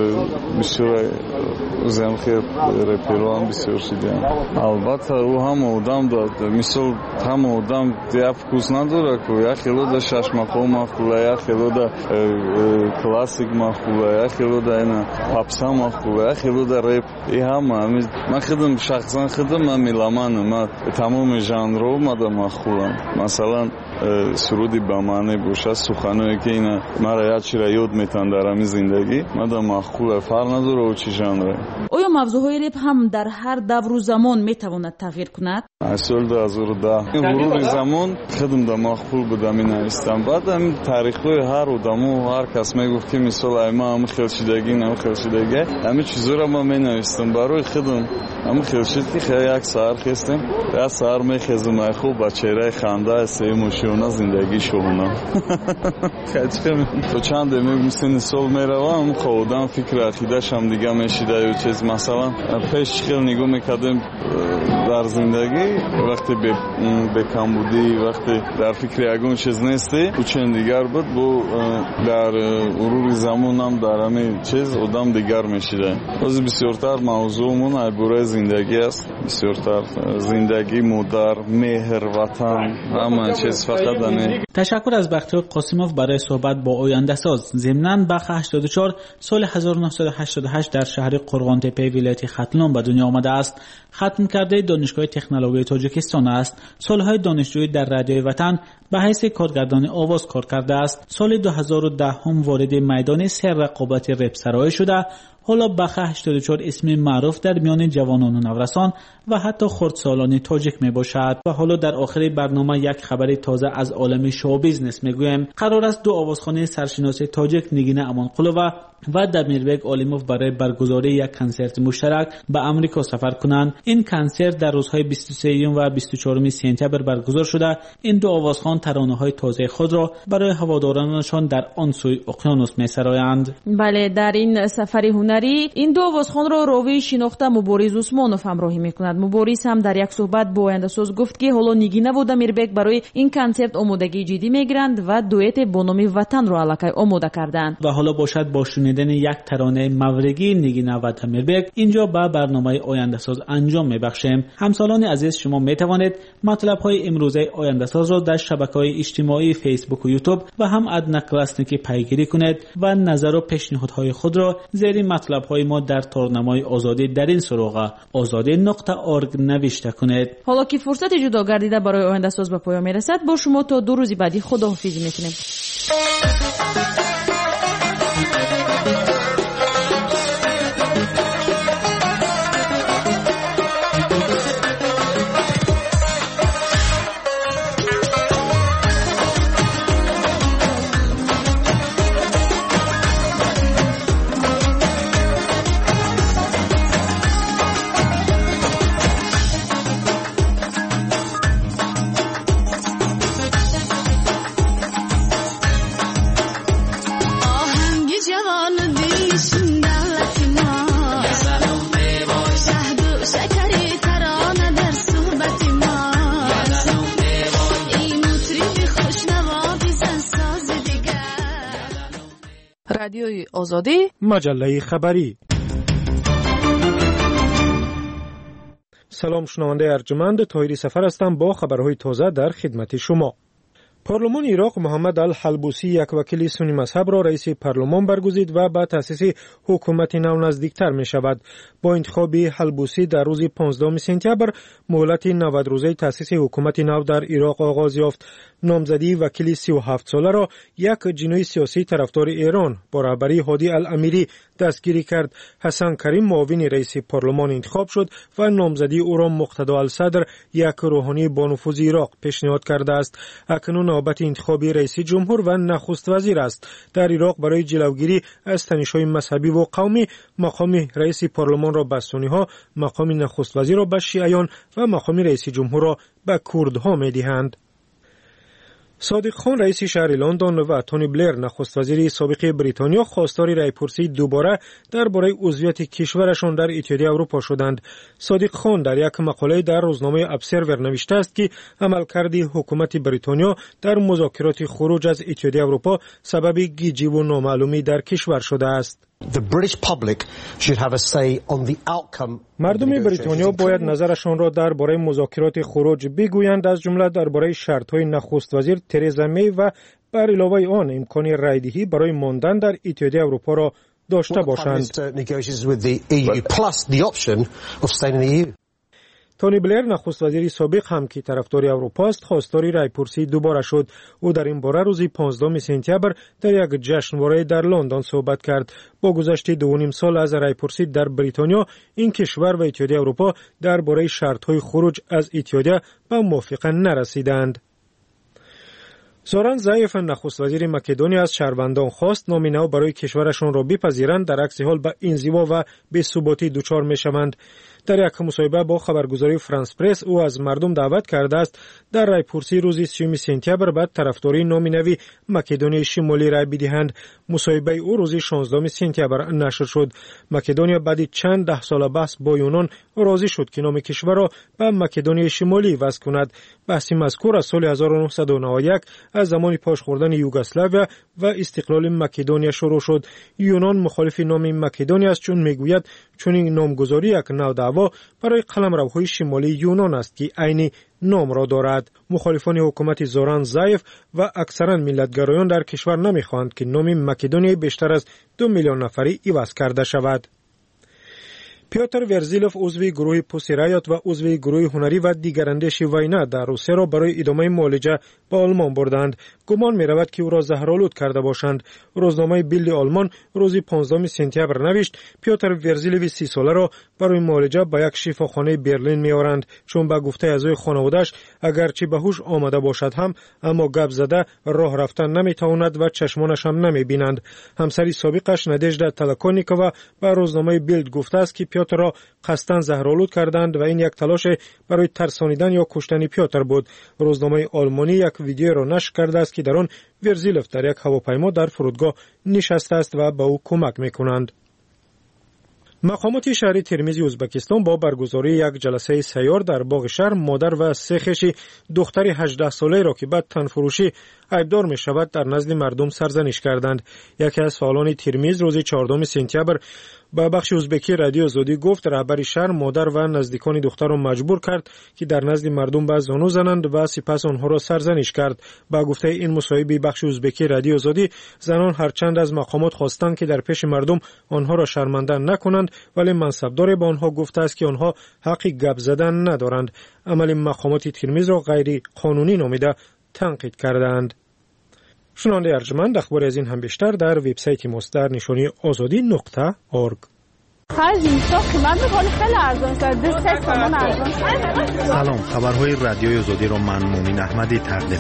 بسیار زمخ رپران بسیار شدن. البته او هم آدم داد مثل هم آدم دیف کوز نداره که یا خیلی دا شش مقام مخوله یا خیلی دا کلاسیک مخوله یا خیلی دا اینا پاپسا مخوله یا خیلی دا رپ ای همه من خودم شخصا خودم من میلمانم من تمام ژانرها ما دا مخولم. مثلا سرودی با معنی باشه سخنایی که اینا مرا یاد چیرا یاد میتن در همین زندگی ما دا مخوله فرق نداره و چی ژانره. آیا موضوعهای رپ هم در هر دور و زمان میتواند تغییر کند؟ سال دو هزار و ده غرور زمان خودم دا مخول بودم این نوشتم. بعد هم تاریخ‌های هر آدم و هر کس میگفت که مثلا ما هم خلشیدگی نه خلشیدگی همه چیزا رو ما مینوشتم برای خودم. هم خلشید که خیلی یک سر خستم یا سر میخزم خوب با چهره خنده سه مشونه زندگی شونا کچم تو چند می مثل سال میروم خودم فکر عقیده‌ش هم دیگه میشیده و چیز مثلا پیش خیلی نگاه میکردم در زندگی وقتی به به کمبودی وقتی در فکر یگون چیز نیستی و چند دیگر بود با در غرور زمان هم در همه چیز آدم دیگر میشیده. باز بسیارتر موضوعمون عباره زندگی است، بسیارتر زندگی مادر مهر وطن همه چیز فقط همین. تشکر از بختیار قاسموف برای صحبت با آینده ساز. ضمناً بخش هشتاد و چهار سال هزار و نهصد و هشتاد و هشت در شهر قرغان‌تپه ولایت ختلان به دنیا آمده است. ختم کرده دانشگاه تکنولوژی تاجیکستان است. سالهای دانشجویی در رادیوی وطن به حیث کارگردان آواز کار کرده است. سال دو هزار و ده هم وارد میدان سر رقابت رپ سرای شده حالا بخ هشتاد و چهار اسم معروف در میان جوانان و نورسان و حتی خردسالان تاجیک می باشد. و حالا در آخر برنامه یک خبر تازه از عالم شو بیزنس میگویم. قرار است دو آوازخوان سرشناس تاجیک نگینه امانقلووا و دمیربگ آلیموف برای برگزاری یک کنسرت مشترک به آمریکا سفر کنند. این کنسرت در روزهای بیست و سه و بیست و چهار سپتامبر برگزار شده. این دو آوازخوان ترانه‌های تازه خود را برای هوادارانشان در آن سوی اقیانوس می‌سرایند. بله، در این سفر هنری این دو آوازخوان را راوی شناخته مبارز عثمانوف همراهی می‌کند. مبارز هم در یک صحبت با آینده‌ساز گفت که حالا نگینه و دمیربگ برای این کنسرت آمادگی جدی می‌گیرند و دوئت با نام وطن را الکی آماده کردند. و حالا باشد با شنیدن یک ترانه مورگی نگینه و دمیربگ اینجا به برنامه آینده‌ساز انجام می‌بخشیم. همسالان عزیز، شما می‌توانید مطلب‌های امروزه آینده‌ساز را در شبکه‌های اجتماعی فیسبوک و یوتیوب و هم ادنا کلاسنیکی پیگیری کنید و نظر و پیشنهادهای خود را زیر مطلب‌های ما در تارنمای آزادی در این سراغ آزادی نقطه اورگ نوشته کنید. حالا که فرصت جدا گردیده برای آینده‌ساز به پایان میرسد، با شما تا دو روز بعدی خداحافظی میکنیم. رادیوی آزادی، مجله خبری. سلام شنونده ارجمند، طاهری سفر هستم با خبرهای تازه در خدمت شما. پارلمان عراق محمد الحلبوسی یک وکیل سنی مذهب را رئیس پارلمان برگزید و به تأسیس حکومت نو نزدیکتر می شود. با انتخاب حلبوسی در روز پانزدهم سپتامبر مهلت نود روزه تأسیس حکومت نو در عراق آغاز یافت. نامزدی وکیل سی و هفت ساله را یک جناح سیاسی طرفدار ایران با رهبری هادی الامیری دستگیری کرد. حسن کریم معاون رئیس پارلمان انتخاب شد و نامزدی او را مقتدا الصدر یک روحانی با نفوذ عراق پیشنهاد کرده است. اکنون نوبت انتخاب رئیس جمهور و نخست وزیر است. در عراق برای جلوگیری از تنش‌های مذهبی و قومی مقام رئیس پارلمان را به سنی‌ها، مقام نخست وزیر را به شیعیان و مقام رئیس جمهور را به کردها می‌دهند. صادق خان رئیس شهر لندن و تونی بلیر نخست وزیر سابق بریتانیا خواستار رأی‌پرسی دوباره درباره عضویت کشورشان در اتحادیه اروپا شدند. صادق خان در یک مقاله در روزنامه ابزرور نوشته است که عملکرد حکومت بریتانیا در مذاکرات خروج از اتحادیه اروپا سبب گیجی و نامعلومی در کشور شده است. مردم بریتانیا باید نظرشان را درباره مذاکرات خروج بگویند، از جمله درباره شرط‌های نخست وزیر ترزا می و بر علاوه آن امکان رایدهی برای ماندن در اتحادیه اروپا را داشته باشند. تونی بلیر نخست وزیر سابق هم که طرفدار اروپا است خواستار رأی‌پرسی دوباره شد. او در این باره روز پانزدهم سپتامبر در یک جشنواره در لندن صحبت کرد. با گذشت دو و نیم سال از رأی‌پرسی در بریتانیا، این کشور و اتحادیه اروپا درباره شرط‌های خروج از اتحادیه به موافقه نرسیدند. زوران زایف نخست وزیر مکدونیا از شهروندان خواست نام نو برای کشورشان را بپذیرند، در عکس حال به انزوا و بی‌ثباتی دچار می‌شوند. در یک مصاحبه با خبرگزاری فرانس پرس او از مردم دعوت کرده است در رأی‌پرسی روز سیوم سپتامبر بعد طرفداری نام نو مکدونیای شمالی رأی بدهند. مصاحبه او روز شانزدهم سپتامبر نشر شد. مکدونیا بعد چند ده سال بحث با یونان راضی شد که نام کشور را به مکدونیای شمالی وضع کند. بحث مذکور از سال هزار و نهصد و نود و یک از زمان پاش خوردن یوگسلاویا و استقلال مکدونیا شروع شد. یونان مخالف نام مکدونیا است، چون میگوید چون این نامگذاری یک نوع دعوا برای قلمروهای شمالی یونان است که عین نام را دارد. مخالفان حکومت زوران زایف و اکثرا ملتگرایان در کشور نمیخواهند که نام مکدونیا بیشتر از دو میلیون نفری عوض کرده شود. پیوتر ورزیلوف عضو گروه پوسیرایات و عضو گروه هنری و دیگراندیش وینا در روسیه را برای ادامه معالجه به آلمان بردند. گمان می رود که او را زهرآلود کرده باشند. روزنامه بیلد آلمان روز پانزدهم سپتامبر نوشت پیوتر ورزیلوف سی ساله را برای معالجه به یک شفاخانه برلین می آورند، چون به گفته اعضای خانواده‌اش اگرچه به هوش آمده باشد هم اما گپ زده راه رفتن نمی تواند و چشمانش هم نمی بینند. همسر سابقش ندژدا تلکونیکووا به روزنامه بیلد گفته است که پیوتر را قصداً زهرآلود کردند و این یک تلاش برای ترسانیدن یا کشتن پیوتر بود. روزنامه آلمانی یک ویدیو را نشر کرده است که در آن ورزیلوف در یک هواپیما در فرودگاه نشسته است و به او کمک می‌کنند. مقامات شهر ترمیز ازبکستان با برگزاری یک جلسه سیار در باغ شهر مادر و سه خویش دختر هجده ساله را که بعد تنفروشی عیبدار می شود در نزد مردم سرزنش کردند. یکی از فعالان ترمیز روز چهاردهم سپتامبر با بخش ازبکی رادیو آزادی گفت رهبر شهر مادر و نزدیکان دختر را مجبور کرد که در نزد مردم به زانو زنند و سپس آنها را سرزنش کرد. با گفته این مصاحبه بخش ازبکی رادیو آزادی زنان هرچند از مقامات خواستند که در پیش مردم آنها را شرمنده نکنند، ولی منصبدار با آنها گفته است که آنها حق گپ زدن ندارند. عمل مقامات ترمیز را غیر قانونی نامیده تنقید کردند. شنونده ارجمند، اخبار از این هم بیشتر در وبسایت ماست در نشانی آزادی نقطه اورگ. سلام، خبرهای رادیوی آزادی را من مومن احمدی تقدیم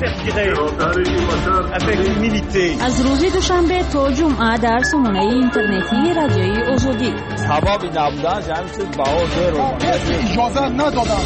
می‌کنم. از روز دوشنبه تا جمعه در سامانه اینترنتی رادیوی آزادی. سبب نبودن جمعیت باور اجازه ندادن.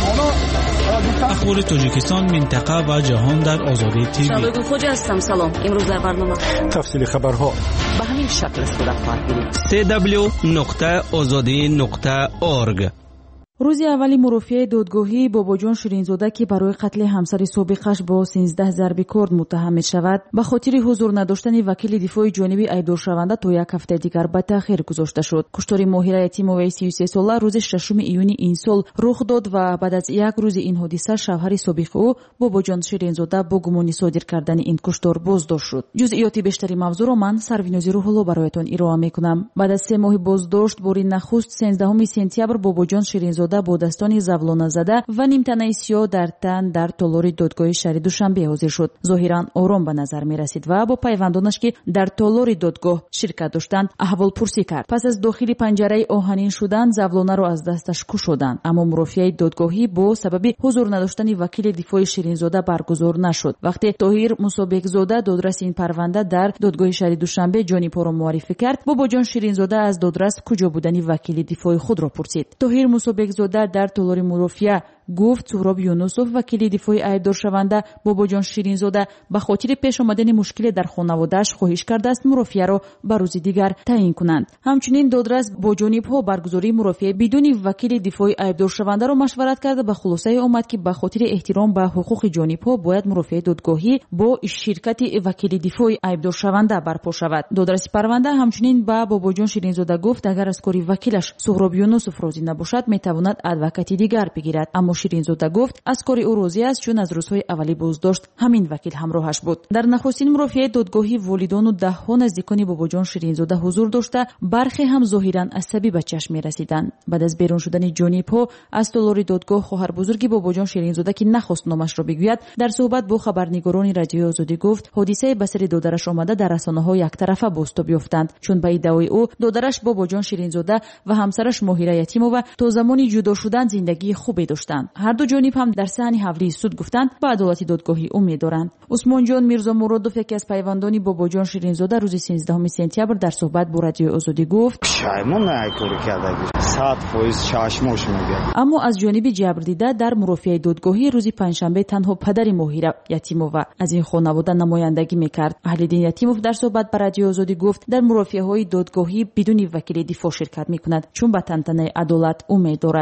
اخبار تاجیکستان، منطقه و جهان در آزادی تیوی. شبگو خوجا هستم. سلام. امروز در برنامه تفصیل خبرها به همین شکل صورت خواهد گرفت. سی دبلیو نقطه آزادی نقطه اورگ. روز اولی مرافعه دادگاهی باباجان شیرینزاده که برای قتل همسر سابقش با سیزده ضرب کرد متهم می شود به خاطر حضور نداشتن وکیل دفاع جانبی ایبدار شونده تا یک هفته دیگر به تاخیر گذاشته شد. کشتار ماهره یتیموی سی و سه ساله روز ششم ایون این سال رخ داد و بعد از یک روز این حادثه شوهر سابق او باباجان شیرینزاده با گمان صادر کردن این کشتار بازداشت شد. جزئیات بیشتری موضوع را من سروینازی روح‌الله برایتان ارائه می‌کنم. بعد از سه ماه بازداشت باری نخست سیزدهم سپتامبر باباجان شیرینزاده با دستانی زولانه زده و نیمتنه سیاه در تن در تالار دادگاه شهر دوشنبه حاضر شد. ظاهرا آرام به نظر می رسید و با پیوندانش که در تالار دادگاه شرکت داشتند احوال پرسی کرد. پس از داخل پنجره آهنین شدن زولانه را از دستش کشیدند، اما مرافعه دادگاهی با سبب حضور نداشتن وکیل دفاع شیرینزاده برگزار نشد. وقتی طاهر مسابقزاده دادرس این پرونده در دادگاه شهر دوشنبه جانیپا را معرفی کرد، باباجان شیرینزاده از دادرس کجا بودن وکیل دفاع خود را پرسید. طاهر مسابقزاده در تالار مرافعه گفت سهراب یونسوف وکیل دفاع ایبدار شونده باباجان شیرینزاده به خاطر پیش آمدن مشکل در خانواده‌اش خواهش کرده است مرافعه را به روز دیگر تعیین کنند. همچنین دادرس با جانب‌ها برگزاری مرافعه بدون وکیل دفاع ایبدار شونده را مشورت کرده به خلاصه آمد که به خاطر احترام به حقوق جانب‌ها باید مرافعه دادگاهی با شرکت وکیل دفاع ایبدار شونده برپا شود. دادرس پرونده همچنین به باباجان شیرینزاده گفت اگر از کاری وکیلش سهراب یونسوف راضی نباشد میتواند ادوکاتی دیگر بگیرد، اما شیرینزاده گفت از کاری او راضی است چون از روزهای اولی بازداشت همین وکیل همراهش بود. در نخستین مرافعه دادگاهی والدان و دهها نزدیکان باباجان شیرینزاده حضور داشته، برخی هم ظاهرا عصبی به چشم می‌رسیدند. بعد از بیرون شدن جانیپا از تالار دادگاه خواهر بزرگ باباجان شیرینزاده که نخواست نامش را بگوید در صحبت با خبرنگاران رادیو آزادی گفت حادثه به سر دادرش آمده در رسانه‌ها یک طرفه بازتاب یافتند، چون به ادعای او دادرش باباجان شیرینزاده و همسرش ماهره یتیمووا تا زمانی جدا شدن زندگی خوبی داشتند. هر دو جانب هم در صحن حولی سود گفتند به عدالت دادگاهی امید دارند. عثمان جان میرزا مرادوف یکی از پیوندان باباجان شیرینزاده روز سیزدهم سپتامبر در صحبت با رادیو آزادی گفت پشیمون نکردی کرده صد فایز چشمش میگه. اما از جانب جبر دیده در مرافعه دادگاهی روز پنجشنبه تنها پدر ماهره یتیمووا از این خانواده نمایندگی میکرد. اهل‌دین یتیموف در صحبت با رادیو آزادی گفت در مرافعه های دادگاهی بدون وکیل دفاع شرکت میکند چون به تنتنه عدالت امید دارد.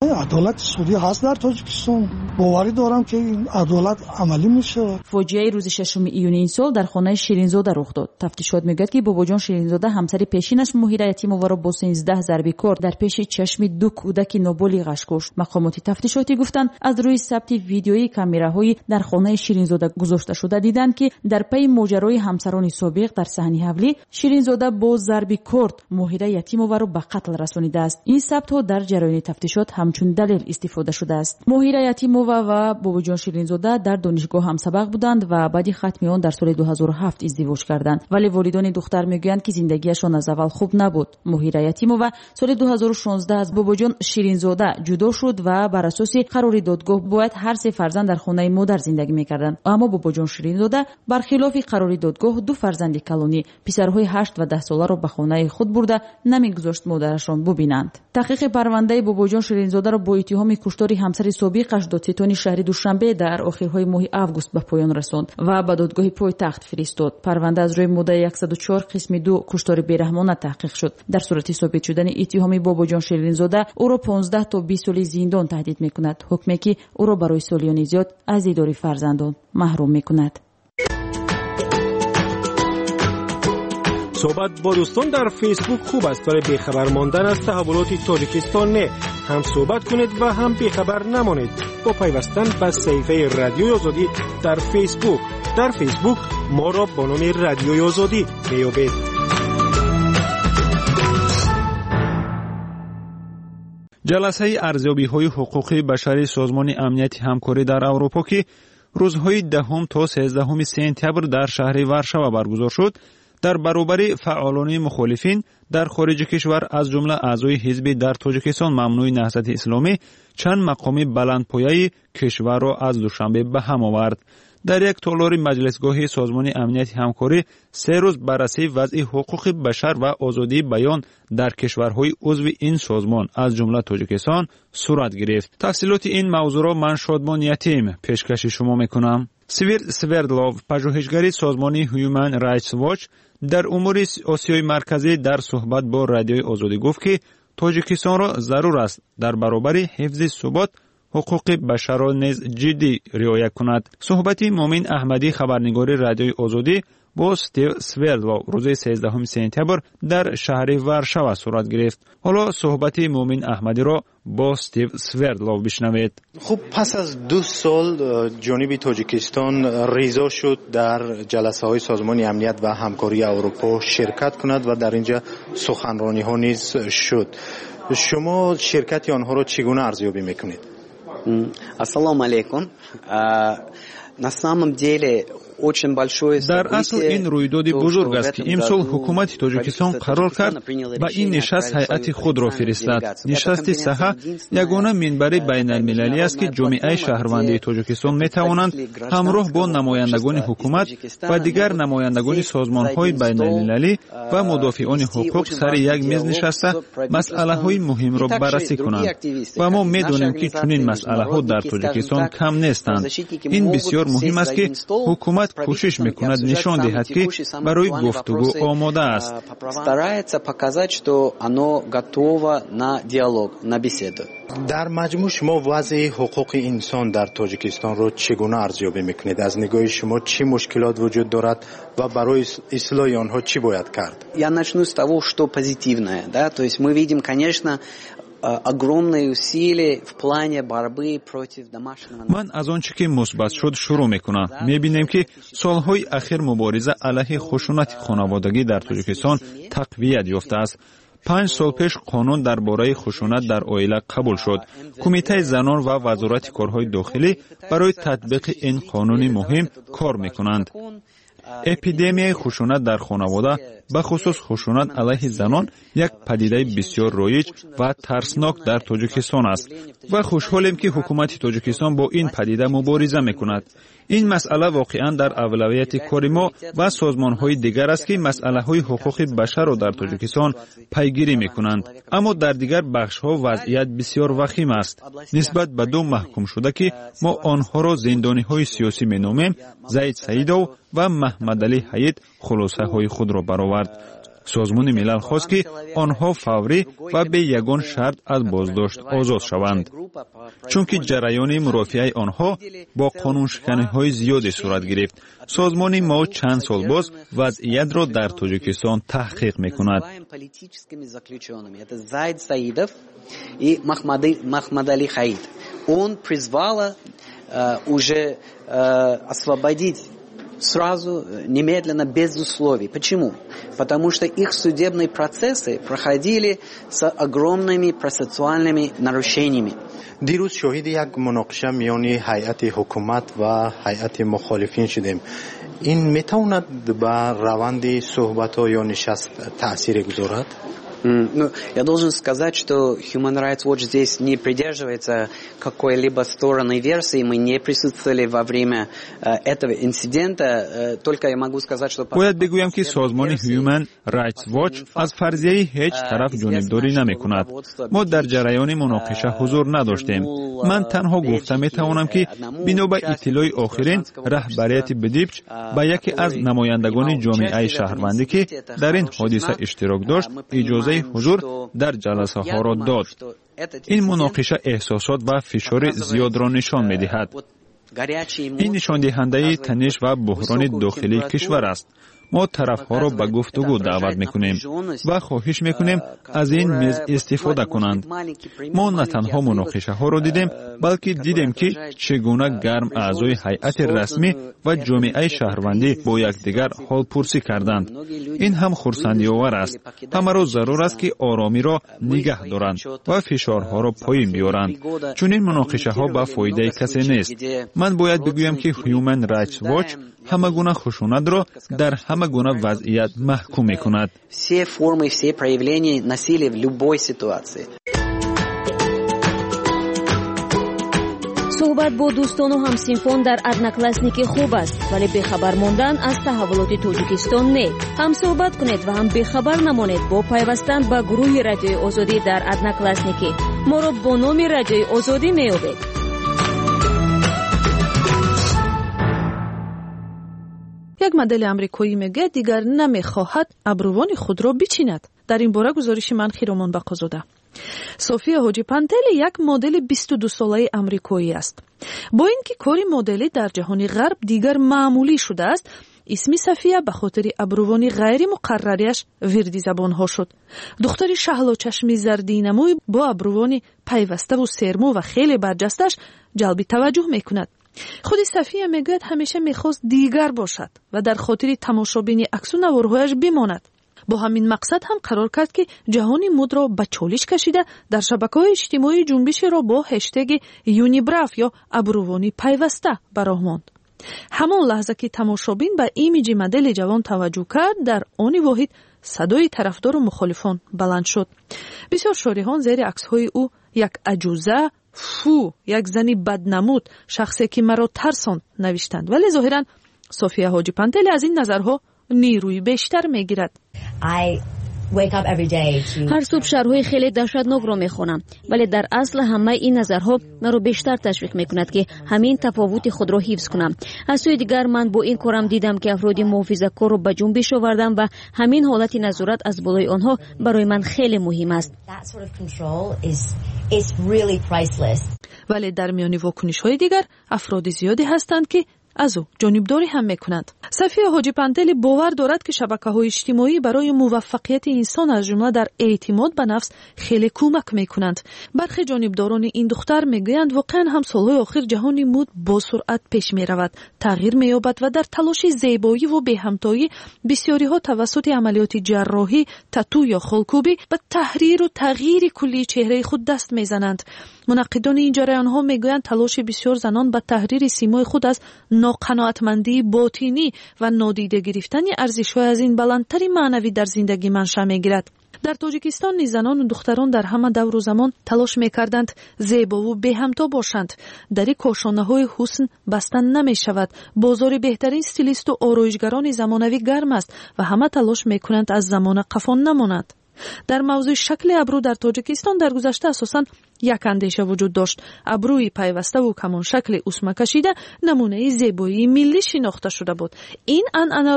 عدالت سوری هست در تاجیکستان. باوری دارم که این عدالت عملی میشه. فوجیه روز ششم ایون این سال در خانه شیرینزاده رخ داد. تفتیشات میگوید که باباجان شیرینزاده همسر پیشینش مهیره یتیمووا را با سیزده ضربه کار در پیش چشم دو کودک نابالغش کشت. مقامات تفتیشاتی گفتند از روی ثبت ویدیویی کامراهایی در خانه شیرینزاده گذاشته شده دیدند که در پی ماجرای همسران سابق در صحنه حولی شیرینزاده با ضربه کار مهیره یتیمووا را به قتل رسانیده است. این ثبت‌ها در جریان تفتیشات همچون دلیل استفاده شده است. مهیره یتیمووا و باباجان شیرینزاده در دانشگاه همسبق بودند و بعد ختم آن در سال دو هزار و هفت ازدواج کردند، ولی والدان دختر میگویند که زندگیشان از اول خوب نبود. مهیره یتیمووا سال دو هزار و شانزده از باباجان شیرینزاده جدا شد و بر اساس قرار دادگاه باید هر سه فرزند در خانه مادر زندگی میکردند، اما باباجان شیرینزاده برخلاف قرار دادگاه دو فرزند کلونی پسرهای هشت و ده ساله را به خانه خود برده نمیگذاشت مادرشان ببینند. تحقیق پرونده باباجان شیرینزاده را با اتهام کشتار همسر سابقش دادستان شهر دوشنبه در آخرهای ماه آگوست به پایان رساند و به دادگاه پایتخت فرستاد. پرونده از روی ماده صد و چهار قسم دو کشتار بیرحمانه تحقیق شد. در صورت ثابت شدن اتهام باباجان شیرینزاده او را پانزده تا بیست سال زندان تهدید میکند، حکمی که او را برای سالیان زیاد از دیدار فرزندان محروم میکند. صحبت با دوستان در فیسبوک خوب است، برای بیخبر ماندن از تحولات تاجیکستان نه. هم صحبت کنید و هم بیخبر نمانید با پیوستن به صفحه رادیوی آزادی در فیسبوک. در فیسبوک ما را با نام رادیوی آزادی میابید. جلسه ارزیابی‌های حقوق بشری سازمان امنیت همکاری در اروپا که روزهای دهم تا سیزدهم سپتامبر در شهر وارشاوا برگزار شد، در برابر فعالان مخالفین در خارج کشور از جمله اعضای حزب در تاجیکستان ممنوع نهضت اسلامی چند مقام بلندپایه کشور را از دوشنبه به هم آورد. در یک تالار مجلسگاه سازمان امنیت همکاری سه روز بررسی وضع حقوق بشر و آزادی بیان در کشورهای عضو این سازمان از جمله تاجیکستان صورت گرفت. تفصیلات این موضوع را من شادمان یتیم پیشکش شما میکنم. سویرد سوردلوف، پژوهشگر سازمان هیومن رایتس واچ، در امور آسیای مرکزی در صحبت با رادیوی آزادی گفت که تاجیکستان را ضرور است در برابر حفظ ثبات حقوق بشر را نیز جدی رعایت کند. صحبت مومن احمدی، خبرنگار رادیوی آزادی، با استیو سوردلوف روز سیزدهم سپتامبر در شهر وارشاوا صورت گرفت. حالا صحبت مومن احمدی را با استیو سوردلوف بشنوید. خب پس از دو سال جانب تاجیکستان رضا شد در جلسه های سازمان امنیت و همکاری اروپا شرکت کند و در اینجا سخنرانی ها نیز شد. شما شرکت آنها را چگونه ارزیابی میکنید؟ السلام علیکم. На самом деле در اصل این رویداد بزرگ است که امسال حکومت تاجیکستان قرار کرد به این نشست هیئت خود را فرستد. نشست ساحه یگانه منبر بین المللی است که جامعه شهروندان تاجیکستان می توانند همراه با نمایندگان حکومت و دیگر نمایندگان سازمان‌های بین المللی و مدافعان حقوق سر یک میز نشسته مسائل‌های مهم را بررسی کنند و ما می‌دانیم که چنین مسائل‌ها در تاجیکستان کم نیستند. این بسیار مهم است که حکومت کوشش میکند نشان دهد که برای گفتگو آماده است. در مجموع شما وضع حقوق انسان در تاجیکستان را چگونه ارزیابی میکنید؟ از نگاه شما چه مشکلات وجود دارد و برای اصلاح آنها چی باید کرد؟ Я начну с того, что позитивное, да, то есть мы видим, конечно, огромные усилия в плане борьбы против домашнего. من از آنچه که مثبت شد شروع میکنم. میبینیم که سالهای اخیر مبارزه علیه خشونت خانوادگی در تاجیکستان تقویت یافته است. پنج سال پیش قانون درباره خشونت در عائله قبول شد. کمیته زنان و وزارت کارهای داخلی برای تطبیق این قانون مهم کار میکنند. اپیدمی خشونت در خانواده به خصوص خشونت علیه زنان یک پدیده بسیار رایج و ترسناک در تاجیکستان است و خوشحالیم که حکومت تاجیکستان با این پدیده مبارزه میکند. این مسئله واقعا در اولویت کار ما و سازمان‌های دیگر است که مسئله‌های حقوق بشر را در تاجیکستان پیگیری می‌کنند، اما در دیگر بخش‌ها وضعیت بسیار وخیم است. نسبت به دو محکوم شده که ما آنها را زندانی‌های سیاسی می‌نامیم، زید سعیدو و محمد علی حید خلاصه‌های خود را برآورد. سازمان ملل خواست که آنها فوری و به یگان شرط از بازداشت آزاد شوند، چون که جریان مرافعه آنها با قانون شکنی‌های زیادی صورت گرفت. سازمان ما چند سال باز وضعیت را در تاجیکستان تحقیق می‌کند. Он призвала э, уже э, освободить сразу, немедленно, без условий. Почему? Потому что их судебные процессы проходили с огромными процессуальными нарушениями. دیروز شاهد یک مناقشه میان هیئت حکومت و هیئت مخالفین شدیم. این میتواند بر روند صحبت‌ها یا نشست تأثیر گذارد؟ Ну, я должен сказать, что Human Rights Watch здесь не придерживается какой-либо стороны версии. Мы не присутствовали во время э, этого инцидента. Э, только я могу сказать, что... باید بگویم که سازمان Human Rights Watch از فرضیه هیچ طرف جانبداری نمی‌کند. ما در جریان مناقشه حضور نداشتیم. من تنها گفته می‌توانم که بنا به اطلاع آخرین رهبریت بدیپچ به یکی از نمایندگان جامعه شهروندی که در این حادثه اشتراک داشت اجازه حضور در جلسه ها را داد. این مناقشه احساسات و فشار زیاد را نشان می دهد. این نشان دهنده تنش و بحران داخلی کشور است. ما طرف‌ها را به گفتگو دعوت می‌کنیم و خواهش می‌کنیم از این میز استفاده کنند. ما نه تنها مناقشه‌ها را دیدیم، بلکه دیدیم که چگونه گرم اعضای هیئت رسمی و جامعه شهروندی با یکدیگر حال پرسی کردند. این هم خرسندی آور است. همه را ضرور است که آرامی را نگه دارند و فشارها را پایین بیارند، چون این مناقشه‌ها به فایده کسی نیست. من باید بگویم که Human Rights Watch همه گونه خشونت را در همه گونه وضعیت محکوم می‌کند. Все формы, все проявления насилия в любой ситуации. صحبت با دوستان و همسینفان در ادناکلاسنیکی خوب است، ولی بخبر ماندن از تحولات تاجیکستان نه. هم صحبت کنید و هم بخبر نمانید با پیوستن به گروه رادیوی آزادی در ادناکلاسنیکی. ما را با نام رادیوی آزادی می‌یابید. یک مدل آمریکایی میگه دیگر نمیخواهد ابروان خود را بچیند. در این باره گزارش من خیرامان بقازاده. سوفیا حاجی پانتل یک مدل بیست و دو ساله آمریکایی است. با اینکه کاری مدلی در جهان غرب دیگر معمولی شده است، اسم صفیه به خاطر ابروان غیر مقرریش وردی زبان ها شد. دختری شهلا چشمی زردی نموی با ابروان پیوسته و سرمو و خیلی برجستش جلب توجه میکند. خود صفیه میگوید همیشه میخواست دیگر باشد و در خاطر تماشابینی عکس و نوارهایش بماند. با همین مقصد هم قرار کرد که جهانی مد را به چالش کشیده در شبکه‌های اجتماعی جنبشی را با هشتگ یونیبراف یا ابروانی پیوسته براه ماند. همان لحظه که تماشابین به ایمیج مدل جوان توجه کرد، در آن واحد صدای طرفدار و مخالفان بلند شد. بسیار شاریحان زیر عکس‌های او یک عجوزه، فو، یک زنی بدنمود، شخصی که مرا ترساند نوشتند، ولی ظاهراً سوفیا حاجی پانتل از این نظرها نیروی بیشتر میگیرد. هر صبح شرح‌های خیلی دهشتناک را میخوانم، ولی در اصل همه این نظرها مرا بیشتر تشویق میکند که همین تفاوت خود را حفظ کنم. از سوی دیگر من با این کارم دیدم که افراد محافظه‌کار را به جنبش آوردم و همین حالت نظارت از بالای آنها برای من خیلی مهم است. ولی در میان واکنش‌های دیگر افراد زیادی هستند که از او جانبداری هم میکنند. صفیه حاجی پانتل باور دارد که شبکه‌های اجتماعی برای موفقیت انسان از جمله در اعتماد به نفس خیلی کمک میکنند. برخی جانبداران این دختر میگویند واقعا هم سالهای آخر جهان مد با سرعت پیش میرود، تغییر مییابد و در تلاش زیبایی و به‌همتایی بسیاری ها توسط عملیات جراحی، تاتو یا خالکوبی به تحریر و تغییر کلی چهره خود دست میزنند. منقدان این جریان ها میگویند تلاش بسیار زنان به تحریر سیمای خود از ناقناعتمندی باطنی و نادیده گرفتن ارزش‌های از این بلندتری معنوی در زندگی منشأ میگیرد. در تاجیکستان نیز زنان و دختران در همه دور و زمان تلاش میکردند زیبا و به‌همتا باشند. در کاشانه‌های حسن بستن نمیشود. بازار بهترین استیلیست و آرایشگران زمانوی گرم است و همه تلاش میکنند از زمان قفان نمانند. در موضوع شکل ابرو در تاجیکستان در گذشته اساساً یک اندیشه وجود داشت. ابروی پیوسته و کمان شکل اسمه کشیده نمونه زیبایی ملی شناخته شده بود. این عنعنه را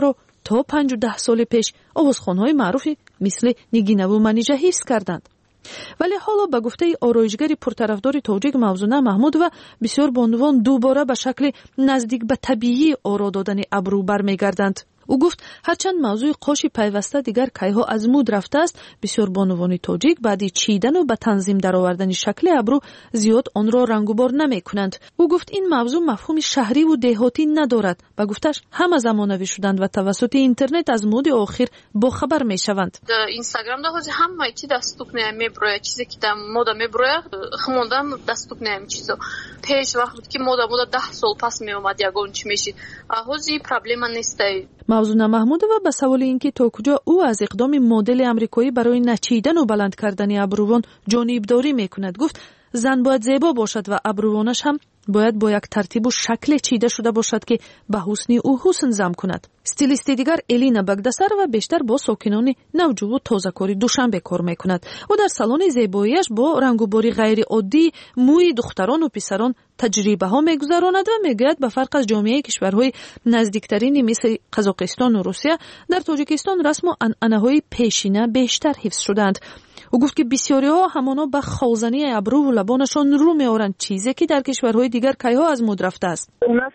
تا پنج و ده سال پیش آوازخوان‌های معروفی مثل نگینه و منیژه حفظ کردند. ولی حالا به گفته آرایشگری پرطرفدار تاجیک موزونه محمود و بسیار بانوان دوباره به شکل نزدیک به طبیعی آرا دادن ابرو برمیگردند. او گفت هرچند موضوع قاش پیوسته دیگر کیها از مود رفته است، بسیار بانوان تاجیک بعد چیدن و به تنظیم درآوردن شکل ابرو زیاد آن را رنگ و بار نمی کنند. او گفت این موضوع مفهوم شهری و دهاتی ندارد. به گفتش همه زمانوی شدند و توسط اینترنت از مود آخر با خبر می شوند. در اینستاگرام ده هوزی همه چی دستوکنه میبروه، چیزی که در مودا میبروه خموندم دستوکنه چیزا. پیش وقت که مودا مودا ده سال پس می اومد یگون چی میشید. هوزی پرابلم نیسته. موضوع محمود و به سوال اینکه تا کجا او از اقدام مدل امریکایی برای نچیدن و بلند کردن ابروان جانبداری میکند گفت زن باید زیبا باشد و ابروانش هم باید با یک ترتیب و شکل چیده شده باشد که به حسن او حسن ضم کند. استیلیست دیگر الینا بگدسر و بیشتر با ساکنان نوجو و تازه‌کاری دوشنبه کار میکند. او در سالن زیباییش با رنگ و باری غیر عادی موی دختران و پسران تجربه ها میگذراند و میگوید به فرق از جامعه کشورهای نزدیکترین مثل قزاقستان و روسیه در تاجیکستان رسم و عنعنه‌های پیشینه بیشتر حفظ شدند. او گفت که بسیاری ها همانا به خالزنی ابرو و لبانشان رو میآورند، چیزی که در کشورهای دیگر کیها از مد رفته است.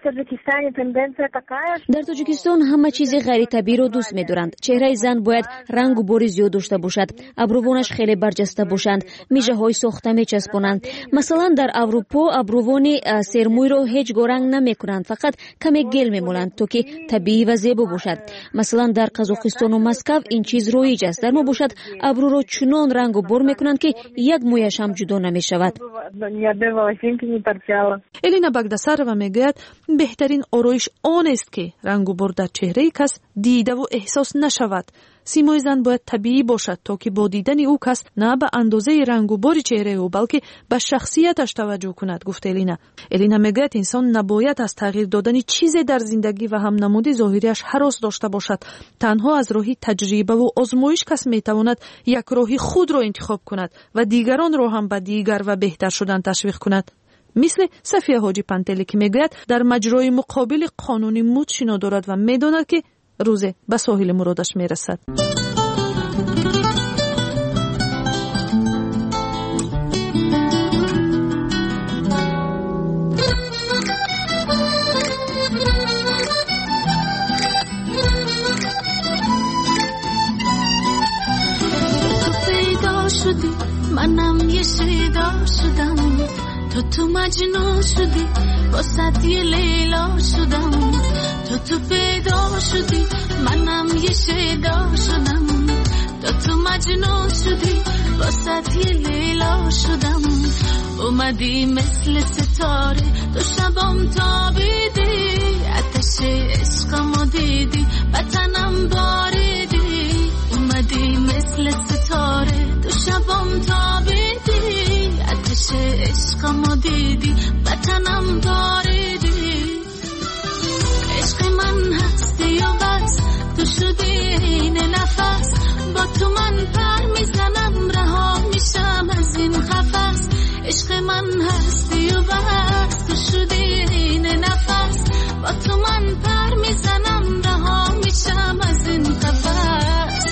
در تاجیکستان همه چیز غیر طبیعی رو دوست می‌دارند. چهره زن باید رنگ و بار زیاد داشته باشد، ابروانش خیلی برجسته باشند، میژه‌های ساخته می‌چسبانند. مثلا در اروپا ابروان سرموی رو هیچ رنگ نمی‌کنند، فقط کمی گل می‌مالند تا که طبیعی و زیبا باشد. مثلا در قزاقستان و مسکو این چیز رایج است. در ما باشد ابرو رو چنان رنگ و بار می‌کنند که یک مویش هم جدا نمی‌شود. الینا بگدسر و میگوید بهترین آرایش آن است که رنگ و بار در چهره کس دیده و احساس نشود. سیمای زن باید طبیعی باشد تا که با دیدن او کس نه به اندازه رنگ و بار چهره او بلکه به شخصیتش توجه کند. گفت الینا. الینا میگوید انسان نباید از تغییر دادن چیزی در زندگی و هم نمود ظاهریش هراس داشته باشد. تنها از راهی تجربه و آزمایش کس میتواند یک راهی خود را انتخاب کند و دیگران را هم به دیگر و بهتر شدن تشویق کند. مثل صفیه حاجی پنتلی که میگوید در مجرای مقابل قانونی مد شنا دارد و میداند که روزه به ساحل مرادش میرسد. تو پیدا شدی منم یه شیدا شدم، تو تو مجنون شدی واسه یه لیلا شدم. تو تو پیدا شدی منم یه شیدا شدم، تو تو مجنون شدی واسه یه لیلا شدم. اومدی مثل ستاره تو شبام تابیدی، آتش عشقمو دیدی بتنم باریدی. اومدی مثل ستاره تو شبام تابیدی، آتش عشقمو دیدی بتنم باریدی. عشق من هستی و بس تو شدی این نفس، با تو من پر میزنم رها میشم از این قفس. عشق من هستی و بس تو شدی این نفس، با تو من پر میزنم رها میشم از این قفس.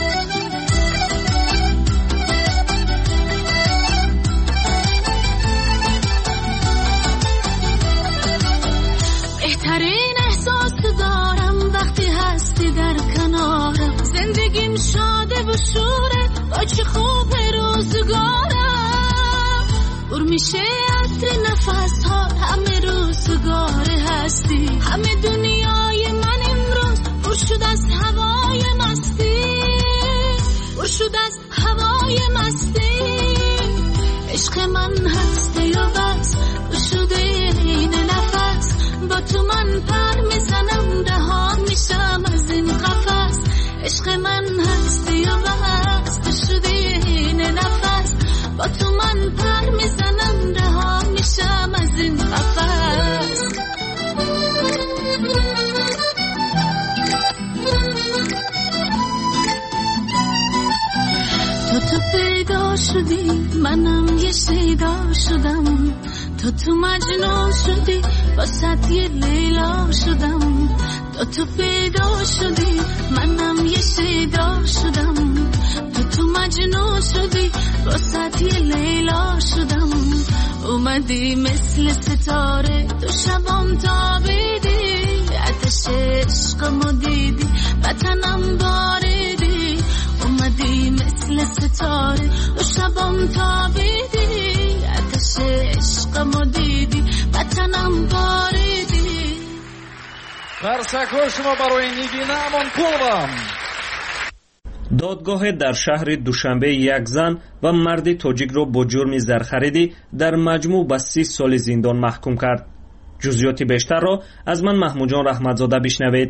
بهترین احساس دارم وقتی هستی در کنارم، زندگیم شاده و شوره با چه خوب روزگارم. بر میشه عطر نفس ها همه روزگار هستی، همه دنیای من امروز پر شد از هوای مستی، پر شد از هوای مستی. عشق من هستی و بس تو شده این نفس، با تو من پر میزنم رها میشم از این قفس. عشق من هستی و بس تو شده این نفس، با تو من پر میزنم رها میشم از این قفس. تو تو پیدا شدی منم یه شیدا شدم، تو تو مجنون شدی واسه یه لیلا شدم. تا تو پیدا شدی منم یه شیدا شدم، تو تو مجنون شدی واسه یه لیلا شدم. اومدی مثل ستاره تو شبام تابیدی، آتش عشقمو دیدی وطنم باریدی. اومدی مثل ستاره تو شبام تابیدی، آتش عشقمو دیدی وطنم باریدی. قرصکو شما برای نگینه امان پولم. دادگاه در شهر دوشنبه یک زن و مرد تاجیک را با جرم زرخریدی در مجموع به سی سال زندان محکوم کرد. جزئیات بیشتر را از من محمود جان رحمتزاده بشنوید.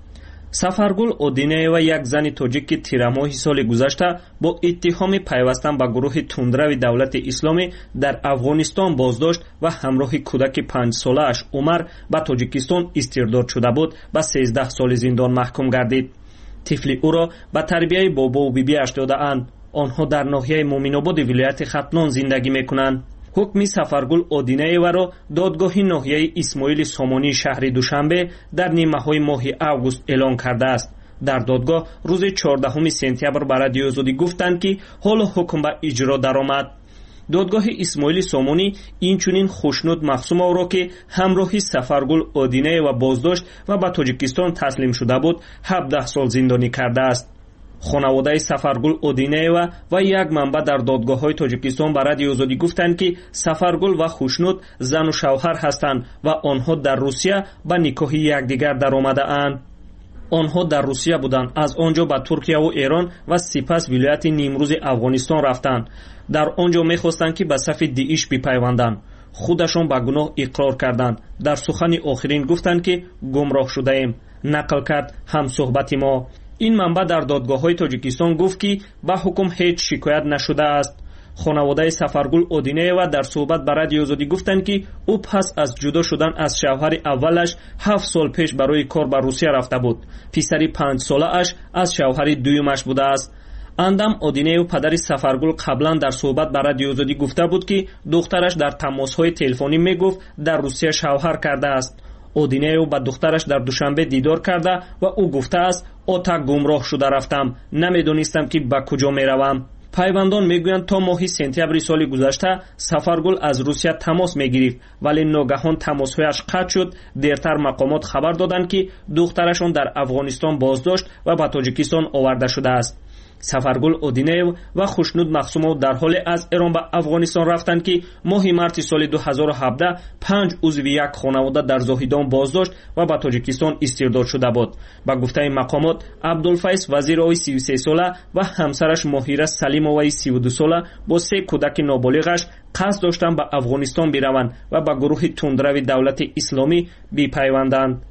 سفرگل اودینه و یک زن تاجیک که تیر ماه سال گذشته با اتهام پیوستن به گروه تندرو دولت اسلامی در افغانستان بازداشت و همراه کودک پنج ساله اش عمر به تاجیکستان استرداد شده بود به سیزده سال زندان محکوم گردید. طفل او را به تربیه بابا و بیبی اش داده‌اند. آنها در ناحیه مومن‌آباد ولایت ختلان زندگی می‌کنند. حکم سفرگل اودینه و را دادگاه ناحیه اسماعیل سامانی شهر دوشنبه در نیمه‌های ماه اوگوست اعلام کرده است. در دادگاه روز چهاردهم سپتامبر به رادیو آزادی گفتند که حال حکم به اجرا درآمد. دادگاه اسماعیل سامانی اینچنین خوشنود مخصوم او را که همراهی سفرگل اودینه و بازداشت و به تاجیکستان تسلیم شده بود هفده سال زندانی کرده است. خانواده سفرگل اودینه و و یک منبع در دادگاه‌های تاجیکستان به رادیو آزادی گفتند که سفرگل و خوشنود زن و شوهر هستند و آنها در روسیه به نکاح یکدیگر درآمده‌اند. آنها در روسیه بودند، از آنجا به ترکیه و ایران و سپس ولایت نیمروز افغانستان رفتند. در آنجا می‌خواستند که به صف داعش بپیوندند. خودشان به گناه اقرار کردند. در سخن آخرین گفتند که گمراه شده‌ایم، نقل کرد هم صحبت ما. این منبع در دادگاه‌های تاجیکستان گفت که به حکم هیچ شکایت نشده است. خانواده سفرگل اودینه و در صحبت به رادیو آزادی گفتند که او پس از جدا شدن از شوهر اولش هفت سال پیش برای کار به روسیه رفته بود. پسری پنج ساله اش از شوهر دویمش بوده است. اندم اودینه و پدر سفرگل قبلا در صحبت به رادیو آزادی گفته بود که دخترش در تماس‌های تلفنی میگفت در روسیه شوهر کرده است. اودینه و با دخترش در دوشنبه دیدار کرده و او گفته است آتا گمراه شده رفتم، نمیدونستم که به کجا میروم. پیوندان میگویند تا ماه سپتامبر سال گذشته سفرگل از روسیه تماس میگرفت ولی ناگهان تماسهایش قطع شد. دیرتر مقامات خبر دادند که دخترشان در افغانستان بازداشت و به تاجیکستان آورده شده است. سفرگل اودینه و خوشنود مخصوم در حال از ایران به افغانستان رفتند که ماه مارس سال دو هزار و هفده پنج عضو یک خانواده در زاهدان بازداشت و به تاجیکستان استرداد شده بود. با گفته مقامات عبدالفیض وزیروی سی و سه ساله و همسرش ماهیره سلیموی سی و دو ساله با سه کودک نابالغش قصد داشتند به افغانستان بروند و به گروه تندرو دولت اسلامی بپیوندند.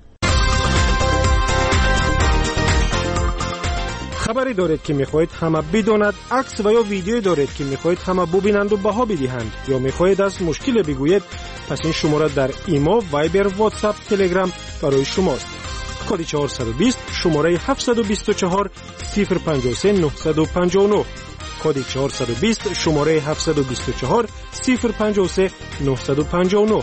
خبری دارید که میخواهید همه بداند، عکس و یا ویدیویی دارید که میخواهید همه ببینند و بها بدهند، یا میخواهید از مشکل بگویید، پس این شماره در ایما، وایبر، واتساپ، تلگرام برای شماست. کد چهارصد و بیست شماره هفتصد و بیست و چهار صفر پنجاه و سه نهصد و پنجاه و نه. کد چهارصد و بیست شماره هفتصد و بیست و چهار صفر پنجاه و سه نهصد و پنجاه و نه.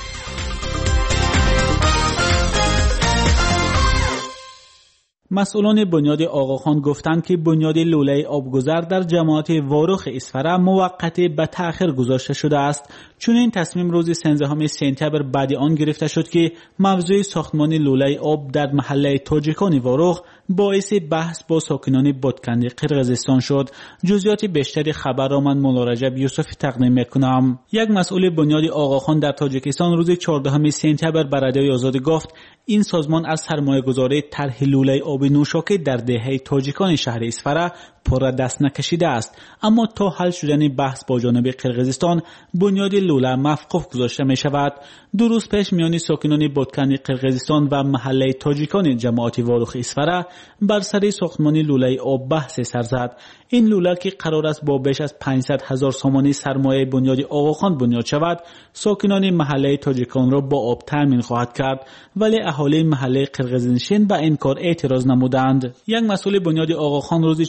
مسئولان بنیاد آقاخان گفتند که بنیاد لوله آبگذر در جماعت واروخ اسفره موقت به تأخیر گذاشته شده است، چون این تصمیم روز سیزدهم سپتامبر بعد آن گرفته شد که موضوع ساختمان لوله آب در محله تاجیکان واروخ باعث بحث با ساکنان بادکنی قرقیزستان شد. جزئیات بیشتری خبر را من مولا رجب یوسفی تقدیم میکنم. یک مسئول بنیاد آقاخان در تاجیکستان روز چهاردهم سپتامبر به رادیو آزادی گفت این سازمان از سرمایه‌گذاری طرح لوله آب نوشاکی در دهه تاجیکان شهر اسفره پر دست نکشیده است، اما تا حل شدن بحث با جانب قرقیزستان بنیاد لوله موقوف گذاشته می شود. دو روز پیش میان ساکنان بادکنی قرقیزستان و محله تاجیکان جماعت واروخ اسفره بر سر ساختمان لوله آب بحث سر زد. این لوله که قرار است با بیش از پانصد هزار سامانی سرمایه بنیاد آقاخان بنیاد شود، ساکنان محله تاجیکان را با آب تامین خواهد کرد، ولی اهالی محله قرقیزنشین به این کار اعتراض نمودند. یک مسئول بنیاد آقاخان روز چهاردهم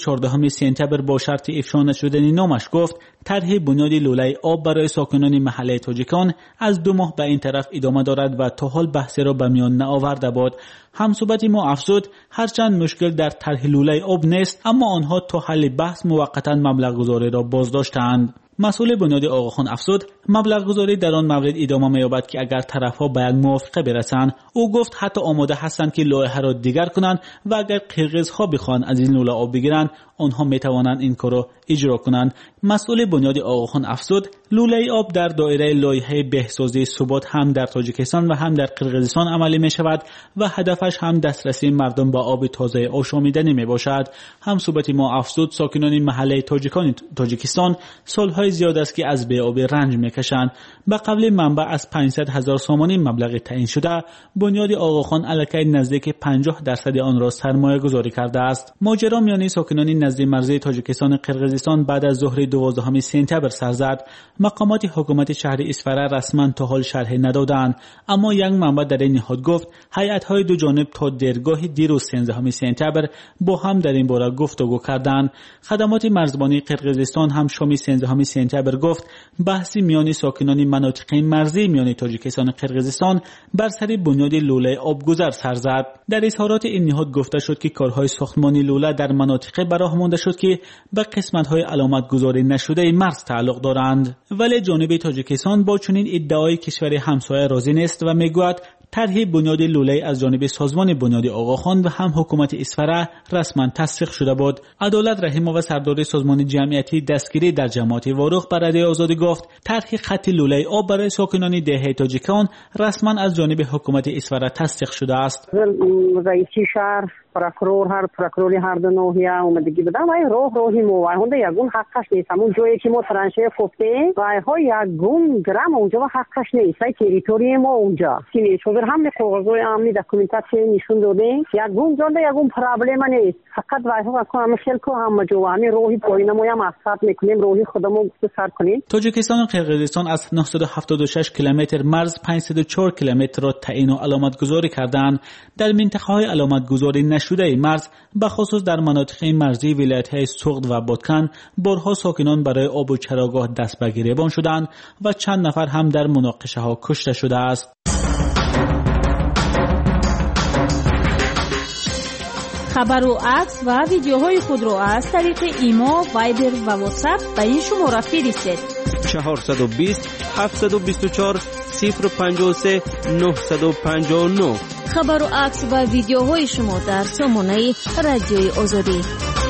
سیزدهم سپتامبر با شرط افشا نشدن نامش گفت طرح بنیاد لوله آب برای ساکنان محله تاجیکان از دو ماه به این طرف ادامه دارد و تا حال بحثی را به میان نآورده بود. همصحبت ما افزود هرچند مشکل در طرح لوله آب نیست، اما آنها تا حل بحث موقتا مبلغ گذاری را بازداشتند. مسئول بنیاد آقاخان افزود مبلغ گذاری در آن مورد ادامه می‌یابد که اگر طرف‌ها به یک موافقه برسند. او گفت حتی آماده هستند که لایحه را دیگر کنند و اگر قرقیزها بخواهند از این لوله آب بگیرند آنها می‌توانند این کار را اجرا کنند. مسئول بنیاد آقاخان افزود لوله آب در دایره لایحه بهسازی ثبات هم در تاجیکستان و هم در قرقیزستان عملی می‌شود و هدفش هم دسترسی مردم به آب تازه آشامیدنی میباشد. همصحبت ما افزود ساکنان محله تاجیکان تاجیکستان سالهای زیاد است که از بی‌آبی رنج میکشند. به قول منبع از پانصد هزار سامانی مبلغ تعیین شده، بنیاد آقاخان علاکه نزدیک پنجاه درصد آن را سرمایه گذاری کرده است. ماجرا میان ساکنان نزد مرزی تاجیکستان و قرقیزستان بعد از ظهر دوازدهم سپتامبر سر زد. مقامات حکومت شهر اصفهان رسما تا حال شرح ندادند، اما یک منبع در این نهاد گفت هیئت‌های دو جانب تا درگاه دیروز سیزدهم سپتامبر با هم در این باره گفتگو کردند. خدمات مرزبانی قرقیزستان هم شام سیزدهم سپتامبر گفت بحثی میان ساکنان مناطق مرزی میان تاجیکستان و قرقیزستان بر سر بنیاد لوله آبگذر سر زد. در اظهارات این نهاد گفته شد که کارهای ساختمانی لوله در مناطق براه مانده شد که به قسمت‌های علامت گذاری نشده مرز تعلق دارند، ولی جانب تاجیکستان با چنین ادعای کشور همسایه راضی نیست و میگوید طرح بنیاد لوله از جانب سازمان بنیاد آقاخان و هم حکومت اصفهان رسما تصدیق شده بود. عدالت رحیم‌ها و سردار سازمان جمعیتی دستگیری در جماعت واروخ بر رادیو آزادی گفت طرح خط لوله آب برای ساکنان دهه تاجیکان رسما از جانب حکومت اصفهان تصدیق شده است. رئیس شهر پروکرور هر پروکروری هر دو ناحیه اومدگی بدن و راه راهی مو هنده یگون حقش نیست. همون جایی که ما ترانشه فوفته و ها یگون گرام اونجا و حقش نیست. ای تریتوری ما اونجا که شوبر هم کاغذای امنی داکومنتاسیون نشون داده یگون جنده یگون پرابلم نیست. فقط وای ها کنم خیلی کو هم جوانی راهی پایین ما هم اثر میکنیم راهی خودمون سر کنیم. تاجیکستان و قرقیزستان از نهصد و هفتاد و شش کیلومتر مرز پانصد و چهار کیلومتر را تعیین و علامت گذاری کردند. در منطقه‌های علامت گذاری نشده مرز به خصوص در مناطق مرزی ولایت‌های سوغد و بادکن بارها ساکنان برای آب و چراگاه دست به گریبان شدند و چند نفر هم در مناقشه‌ها کشته شده است. خبر و عکس و ویدیوهای خود را از طریق ایما، وایبر و واتساپ به این شماره فرستید. چهارصد و بیست هفتصد و بیست و چهار صفر پنجاه و سه نهصد و پنجاه و نه. خبر و عکس و ویدیوهای شما در سامانه رادیوی آزادی.